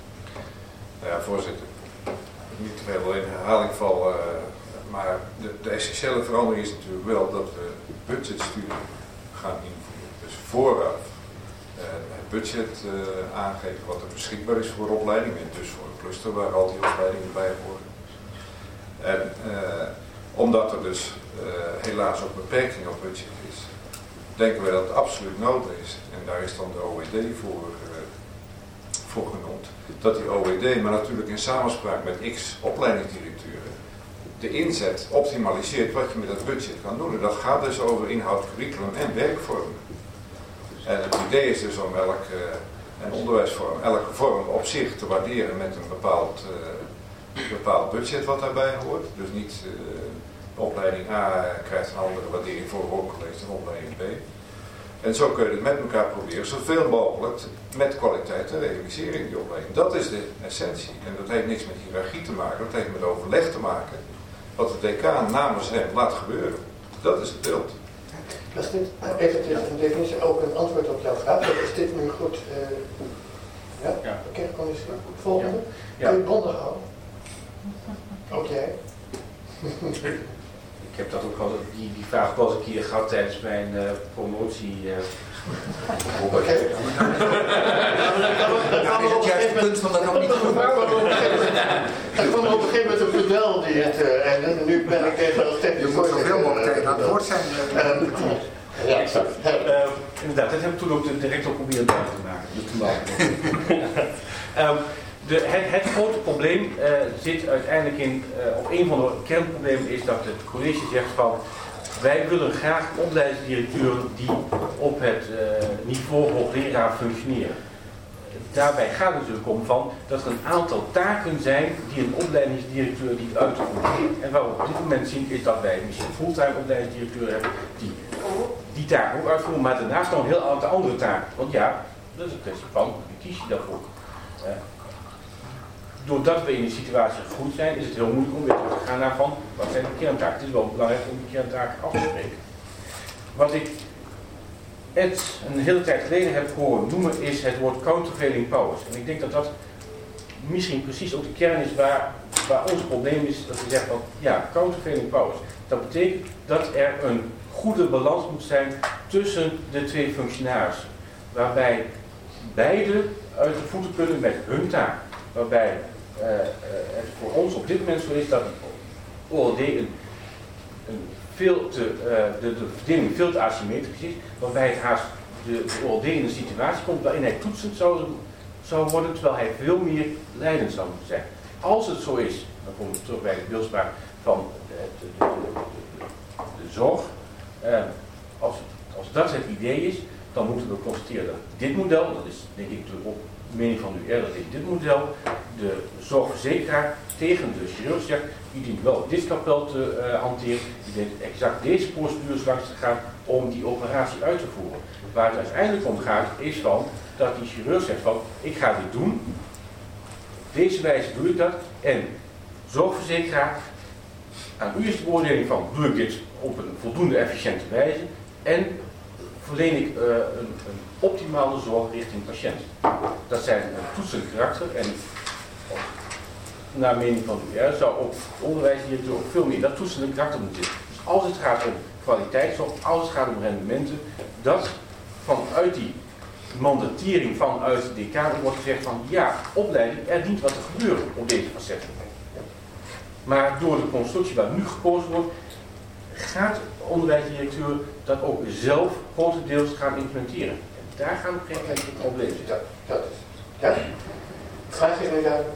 Ja, voorzitter. Niet te veel in herhaling val, uh, maar de, de essentiële verandering is natuurlijk wel dat we budgetsturing gaan invoeren. Dus vooraf uh, het budget uh, aangeven wat er beschikbaar is voor opleiding en dus voor een cluster waar al die opleidingen bij horen. En uh, omdat er dus uh, helaas ook beperking op budget is, denken we dat het absoluut nodig is. En daar is dan de O W D voor, uh, voor genoemd. Dat die O W D, maar natuurlijk in samenspraak met x opleidingsdirecteuren, de inzet optimaliseert wat je met dat budget kan doen. En dat gaat dus over inhoud, curriculum en werkvormen. En het idee is dus om elke en onderwijsvorm, elke vorm op zich te waarderen met een bepaald, uh, bepaald budget wat daarbij hoort. Dus niet uh, opleiding A krijgt een andere waardering voor hoorcollege dan opleiding B. En zo kun je het met elkaar proberen zoveel mogelijk met kwaliteit te realiseren in die opleiding. Dat is de essentie. En dat heeft niks met hiërarchie te maken, dat heeft met overleg te maken. Wat de decaan namens hem laat gebeuren. Dat is het beeld. Is dit even een definitie ook een antwoord op jouw vraag? Is dit nu goed? Uh, ja? ja. Oké, okay, commissie. Volgende. Ja. Kun je het bondig houden? Ook jij? Ik heb dat ook al, die, die vraag ook wel eens een keer gehad tijdens mijn uh, promotie. Uh, Oké. Okay. Nou, is het juist de kunst om dat ook niet te doen. Er kwam op een gegeven moment een pedel die het, uh, en nu ben ik even als technisch. Je moet zoveel mogelijk tegen aan het woord zijn. Uh, ja, exact. Uh, inderdaad, dat heb ik toen ook direct op proberen te maken. um, De, het, het grote probleem uh, zit uiteindelijk in, uh, op een van de kernproblemen is dat het college zegt van wij willen graag opleidingsdirecteuren die op het uh, niveau hoogleraar functioneren. Daarbij gaat het natuurlijk om van dat er een aantal taken zijn die een opleidingsdirecteur die uit te voeren. En wat we op dit moment zien is dat wij misschien fulltime opleidingsdirecteuren hebben die die taak ook uitvoeren, maar daarnaast nog een heel aantal andere taken. Want ja, dat is een kwestie van, wie kies je daarvoor? Uh, doordat we in die situatie gegroeid zijn, is het heel moeilijk om weer terug te gaan naar van, wat zijn de kerntaken? Het is wel belangrijk om die kerntaken af te spreken. Wat ik Ed een hele tijd geleden heb horen noemen, is het woord countervailing powers. En ik denk dat dat misschien precies ook de kern is waar, waar ons probleem is, dat we zeggen van, ja, countervailing powers. Dat betekent dat er een goede balans moet zijn tussen de twee functionarissen. Waarbij beide uit de voeten kunnen met hun taak. Waarbij uh, uh, het voor ons op dit moment zo is dat O L D een, een veel te, uh, de, de verdeling veel te asymmetrisch is. Waarbij het haast de, de O L D in een situatie komt waarin hij toetsend zou, zou worden, terwijl hij veel meer leidend zou moeten zijn. Als het zo is, dan komen we terug bij de beeldspraak van de, de, de, de, de zorg. Uh, als, als dat het idee is, dan moeten we constateren dat dit model, dat is denk ik de op mening van u eerder, dat dit model de zorgverzekeraar tegen de chirurg zegt, u dient wel dit kapel te uh, hanteren, u dient exact deze procedures langs te gaan om die operatie uit te voeren. Waar het uiteindelijk om gaat is van dat die chirurg zegt van, ik ga dit doen, op deze wijze doe ik dat en zorgverzekeraar, aan u is de beoordeling van, doe ik dit op een voldoende efficiënte wijze en verleen ik uh, een, een optimale zorg richting patiënt. Dat zijn een toetsend karakter en naar mening van de U R zou ook de onderwijsdirecteur ook veel meer dat toetsende karakter moeten zitten. Dus als het gaat om kwaliteitszorg, als het gaat om rendementen, dat vanuit die mandatering vanuit de decaan wordt gezegd van ja, opleiding, er dient wat te gebeuren op deze facetten. Maar door de constructie waar nu gekozen wordt, gaat de onderwijsdirecteur dat ook zelf grotendeels gaan implementeren. En daar gaan we op een gegeven moment het probleem zitten. Ja, dat is. Ja? Vraag je nu duidelijk?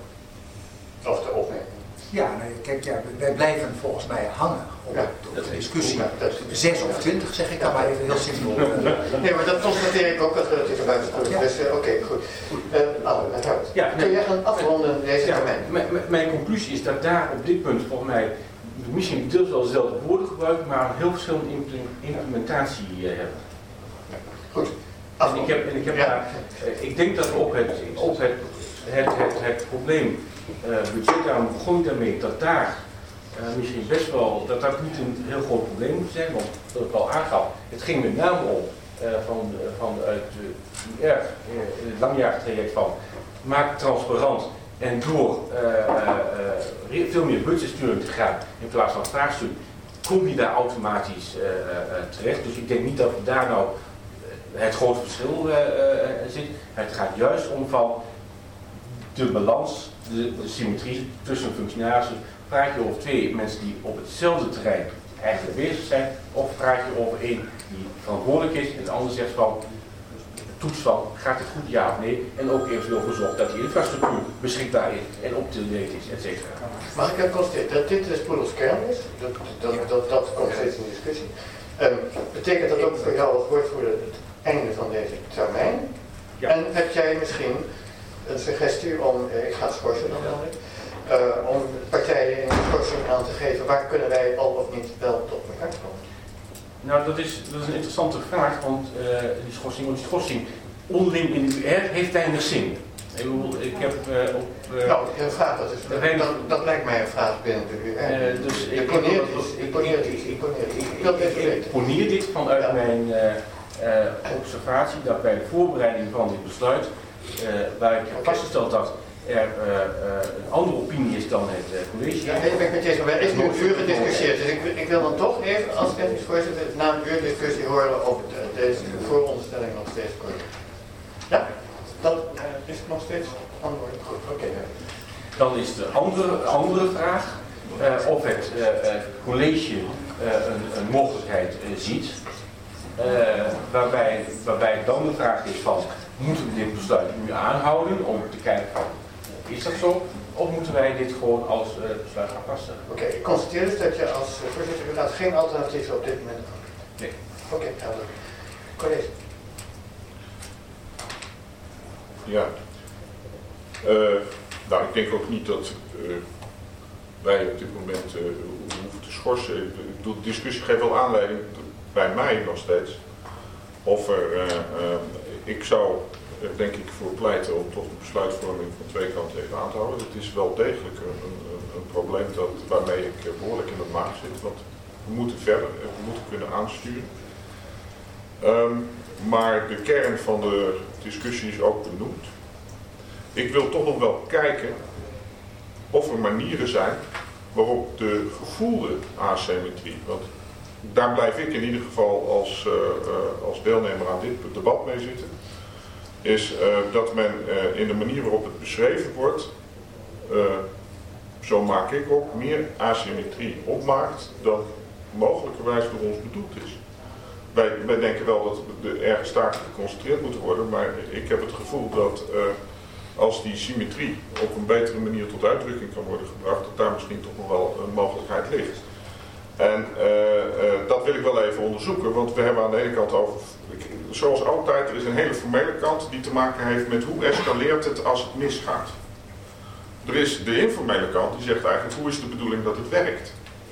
Of de opmerking? Ja, nee, kijk, ja, wij blijven volgens mij hangen op Ja, de discussie. Ja, dat is- zes of twintig zeg ik dan maar even heel simpel. Nee, maar dat constateer ik ook dat we het buiten doen. Ja. Dus uh, oké, okay, goed. Uh, Alan, uh, Ja, kun jij gaan afronden deze Ja, termijn? m- m- mijn conclusie is dat daar op dit punt volgens mij misschien deels wel dezelfde woorden gebruiken, maar een heel verschillende imple- implementatie uh, hebben. Goed. En ik, heb, en ik, heb Ja. daar, uh, ik denk dat we op het, op het, het, het, het probleem uh, budget, daarom begon ik daarmee, dat daar uh, misschien best wel, dat dat niet een heel groot probleem moet zijn, want dat ik al aangaf, het ging met name om uh, van, uh, van uit de U R uh, in het langjarig traject van maak het transparant en door uh, uh, uh, veel meer budgetsturing te gaan in plaats van vraagstuk, kom je daar automatisch uh, uh, terecht. Dus ik denk niet dat daar nou het grote verschil uh, uh, zit. Het gaat juist om van de balans, de, de symmetrie tussen functionarissen. Praat je over twee mensen die op hetzelfde terrein eigenlijk bezig zijn, of praat je over één die verantwoordelijk is en de ander zegt van toets van gaat het goed ja of nee en ook eventueel voor zorgt dat die infrastructuur beschikbaar is en op te date is, et cetera. Mag ik even constateren dat dit de Poedels kern is? Dat, dat, dat, dat komt steeds in de discussie. Um, betekent dat ook voor jou als woordvoerder het einde van deze termijn? Ja. En heb jij misschien een suggestie om, ik ga het schorsen dan wel uh, om partijen in de schorsing aan te geven, waar kunnen wij al of niet wel tot elkaar komen? Nou, dat is, dat is een interessante vraag, want uh, die schorsing, die schorsing onderling in de U R heeft weinig zin. Ik, bedoel, ik heb uh, op... Uh, nou, een vraag, dat, is, dat, dat, dat lijkt mij een vraag binnen de U R. Uh, dus ik poneer dit, ik poneer dit, ik poneer dit. Ik wil het even weten. Ik poneer dit vanuit Ja. mijn uh, uh, observatie dat bij de voorbereiding van dit besluit, uh, waar ik heb vastgesteld dat er uh, uh, een andere opinie is dan het uh, college. Ja, ik ben het met je eens, maar er is nu een uur gediscussieerd. Dus ik, ik wil dan toch even als technisch-voorzitter na een uur discussie horen op de, deze vooronderstelling nog steeds correct. Ja? Dan uh, is het nog steeds antwoord. Goed, oké. Okay. Dan is de andere, andere vraag uh, of het uh, uh, college uh, een, een mogelijkheid uh, ziet. Uh, waarbij, waarbij dan de vraag is van, moeten we dit besluit nu aanhouden om te kijken van, is dat zo? Of moeten wij dit gewoon als uh, besluit gaan vaststellen? Oké, okay, ik constateer dus dat je als uh, voorzitter, u gaat geen alternatieven op dit moment aan. Nee. Oké, okay, helder. College. Ja. Uh, nou, ik denk ook niet dat uh, wij op dit moment uh, hoeven te schorsen. De discussie geeft wel aanleiding bij mij nog steeds of er, uh, uh, ik zou er denk ik voor pleiten om toch de besluitvorming van twee kanten even aan te houden. Het is wel degelijk een, een, een probleem dat, waarmee ik behoorlijk in de maag zit, want we moeten verder, we moeten kunnen aansturen. Um, maar de kern van de discussie is ook benoemd. Ik wil toch nog wel kijken of er manieren zijn waarop de gevoelde asymmetrie, want daar blijf ik in ieder geval als, uh, uh, als deelnemer aan dit debat mee zitten, is uh, dat men uh, in de manier waarop het beschreven wordt, uh, zo maak ik op, meer asymmetrie opmaakt dan mogelijkerwijs door ons bedoeld is. Wij, wij denken wel dat we ergens taken geconcentreerd moeten worden, maar ik heb het gevoel dat uh, als die symmetrie op een betere manier tot uitdrukking kan worden gebracht, dat daar misschien toch nog wel een mogelijkheid ligt. En uh, uh, dat wil ik wel even onderzoeken, want we hebben aan de ene kant over, zoals altijd, er is een hele formele kant die te maken heeft met hoe escaleert het als het misgaat. Er is de informele kant die zegt eigenlijk hoe is de bedoeling dat het werkt.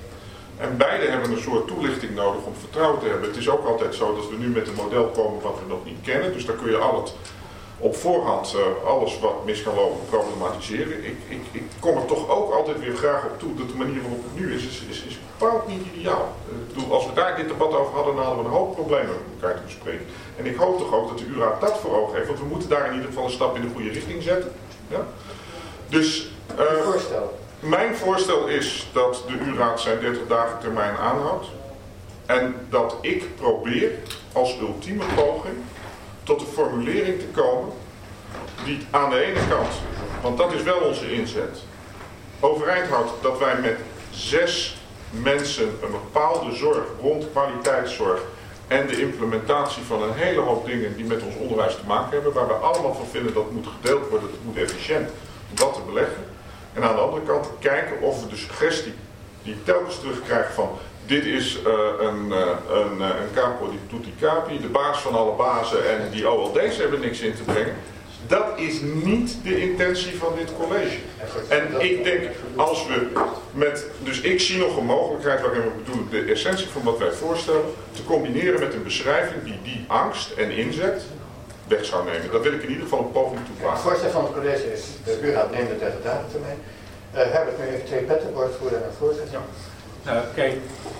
En beide hebben een soort toelichting nodig om vertrouwen te hebben. Het is ook altijd zo dat we nu met een model komen wat we nog niet kennen, dus daar kun je al het op voorhand uh, alles wat mis kan lopen problematiseren. Ik, ik, ik kom er toch ook altijd weer graag op toe dat de manier waarop het nu is, is, is, is bepaald niet ideaal. Uh, ik bedoel, als we daar dit debat over hadden, dan hadden we een hoop problemen met elkaar te bespreken. En ik hoop toch ook dat de U R A dat voor ogen heeft, want we moeten daar in ieder geval een stap in de goede richting zetten. Ja? Dus uh, voorstel. Mijn voorstel is dat de U R A zijn dertig dagen termijn aanhoudt en dat ik probeer als ultieme poging tot een formulering te komen die aan de ene kant, want dat is wel onze inzet, overeind houdt dat wij met zes mensen een bepaalde zorg rond kwaliteitszorg en de implementatie van een hele hoop dingen die met ons onderwijs te maken hebben, waar we allemaal van vinden dat het moet gedeeld worden, dat het moet efficiënt om dat te beleggen. En aan de andere kant kijken of we de suggestie die ik telkens terugkrijg van dit is uh, een, uh, een, uh, een capo di tutti capi, de baas van alle bazen en die O L D's hebben niks in te brengen. Dat is niet de intentie van dit college. En ik denk, als we met, dus ik zie nog een mogelijkheid waarin we bedoelen de essentie van wat wij voorstellen, te combineren met een beschrijving die die angst en inzet weg zou nemen. Dat wil ik in ieder geval een poging toe wagen. Het voorstel van het college is, de U R A neemt de dertig dagen termijn. Uh, Herbert, nu even twee petten, woordvoerder en voorzitter. Ja. Nou, kijk,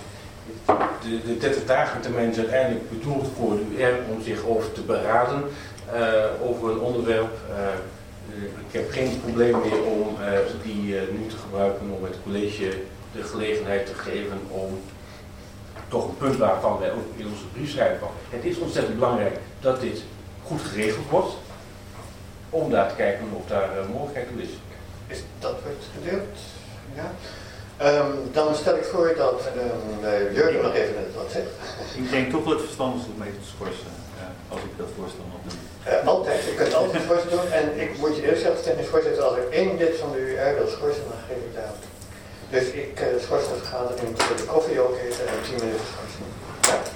de, de dertig dagen termijn is uiteindelijk bedoeld voor de U R om zich over te beraden uh, over een onderwerp. Uh, ik heb geen probleem meer om uh, die uh, nu te gebruiken om het college de gelegenheid te geven om toch een punt waarvan wij ook in onze brief schrijven van. Het is ontzettend belangrijk dat dit goed geregeld wordt, om daar te kijken of daar uh, mogelijkheid toe is. Is dat wordt gedeeld? Ja. Um, dan stel ik voor dat um, Jurgen nog even wat zegt. Ik denk toch dat het verstandig is om mee te schorsen, ja, als ik dat voorstel nog doe. Uh, altijd, je kunt altijd een voorstel doen. En ik moet je eerst zeggen, ten voorzitter, als er één lid van de U R wil schorsen, dan geef ik daar. Dus ik uh, schors de vergadering tot de koffie ook even en tien minuten schorsen. Ja.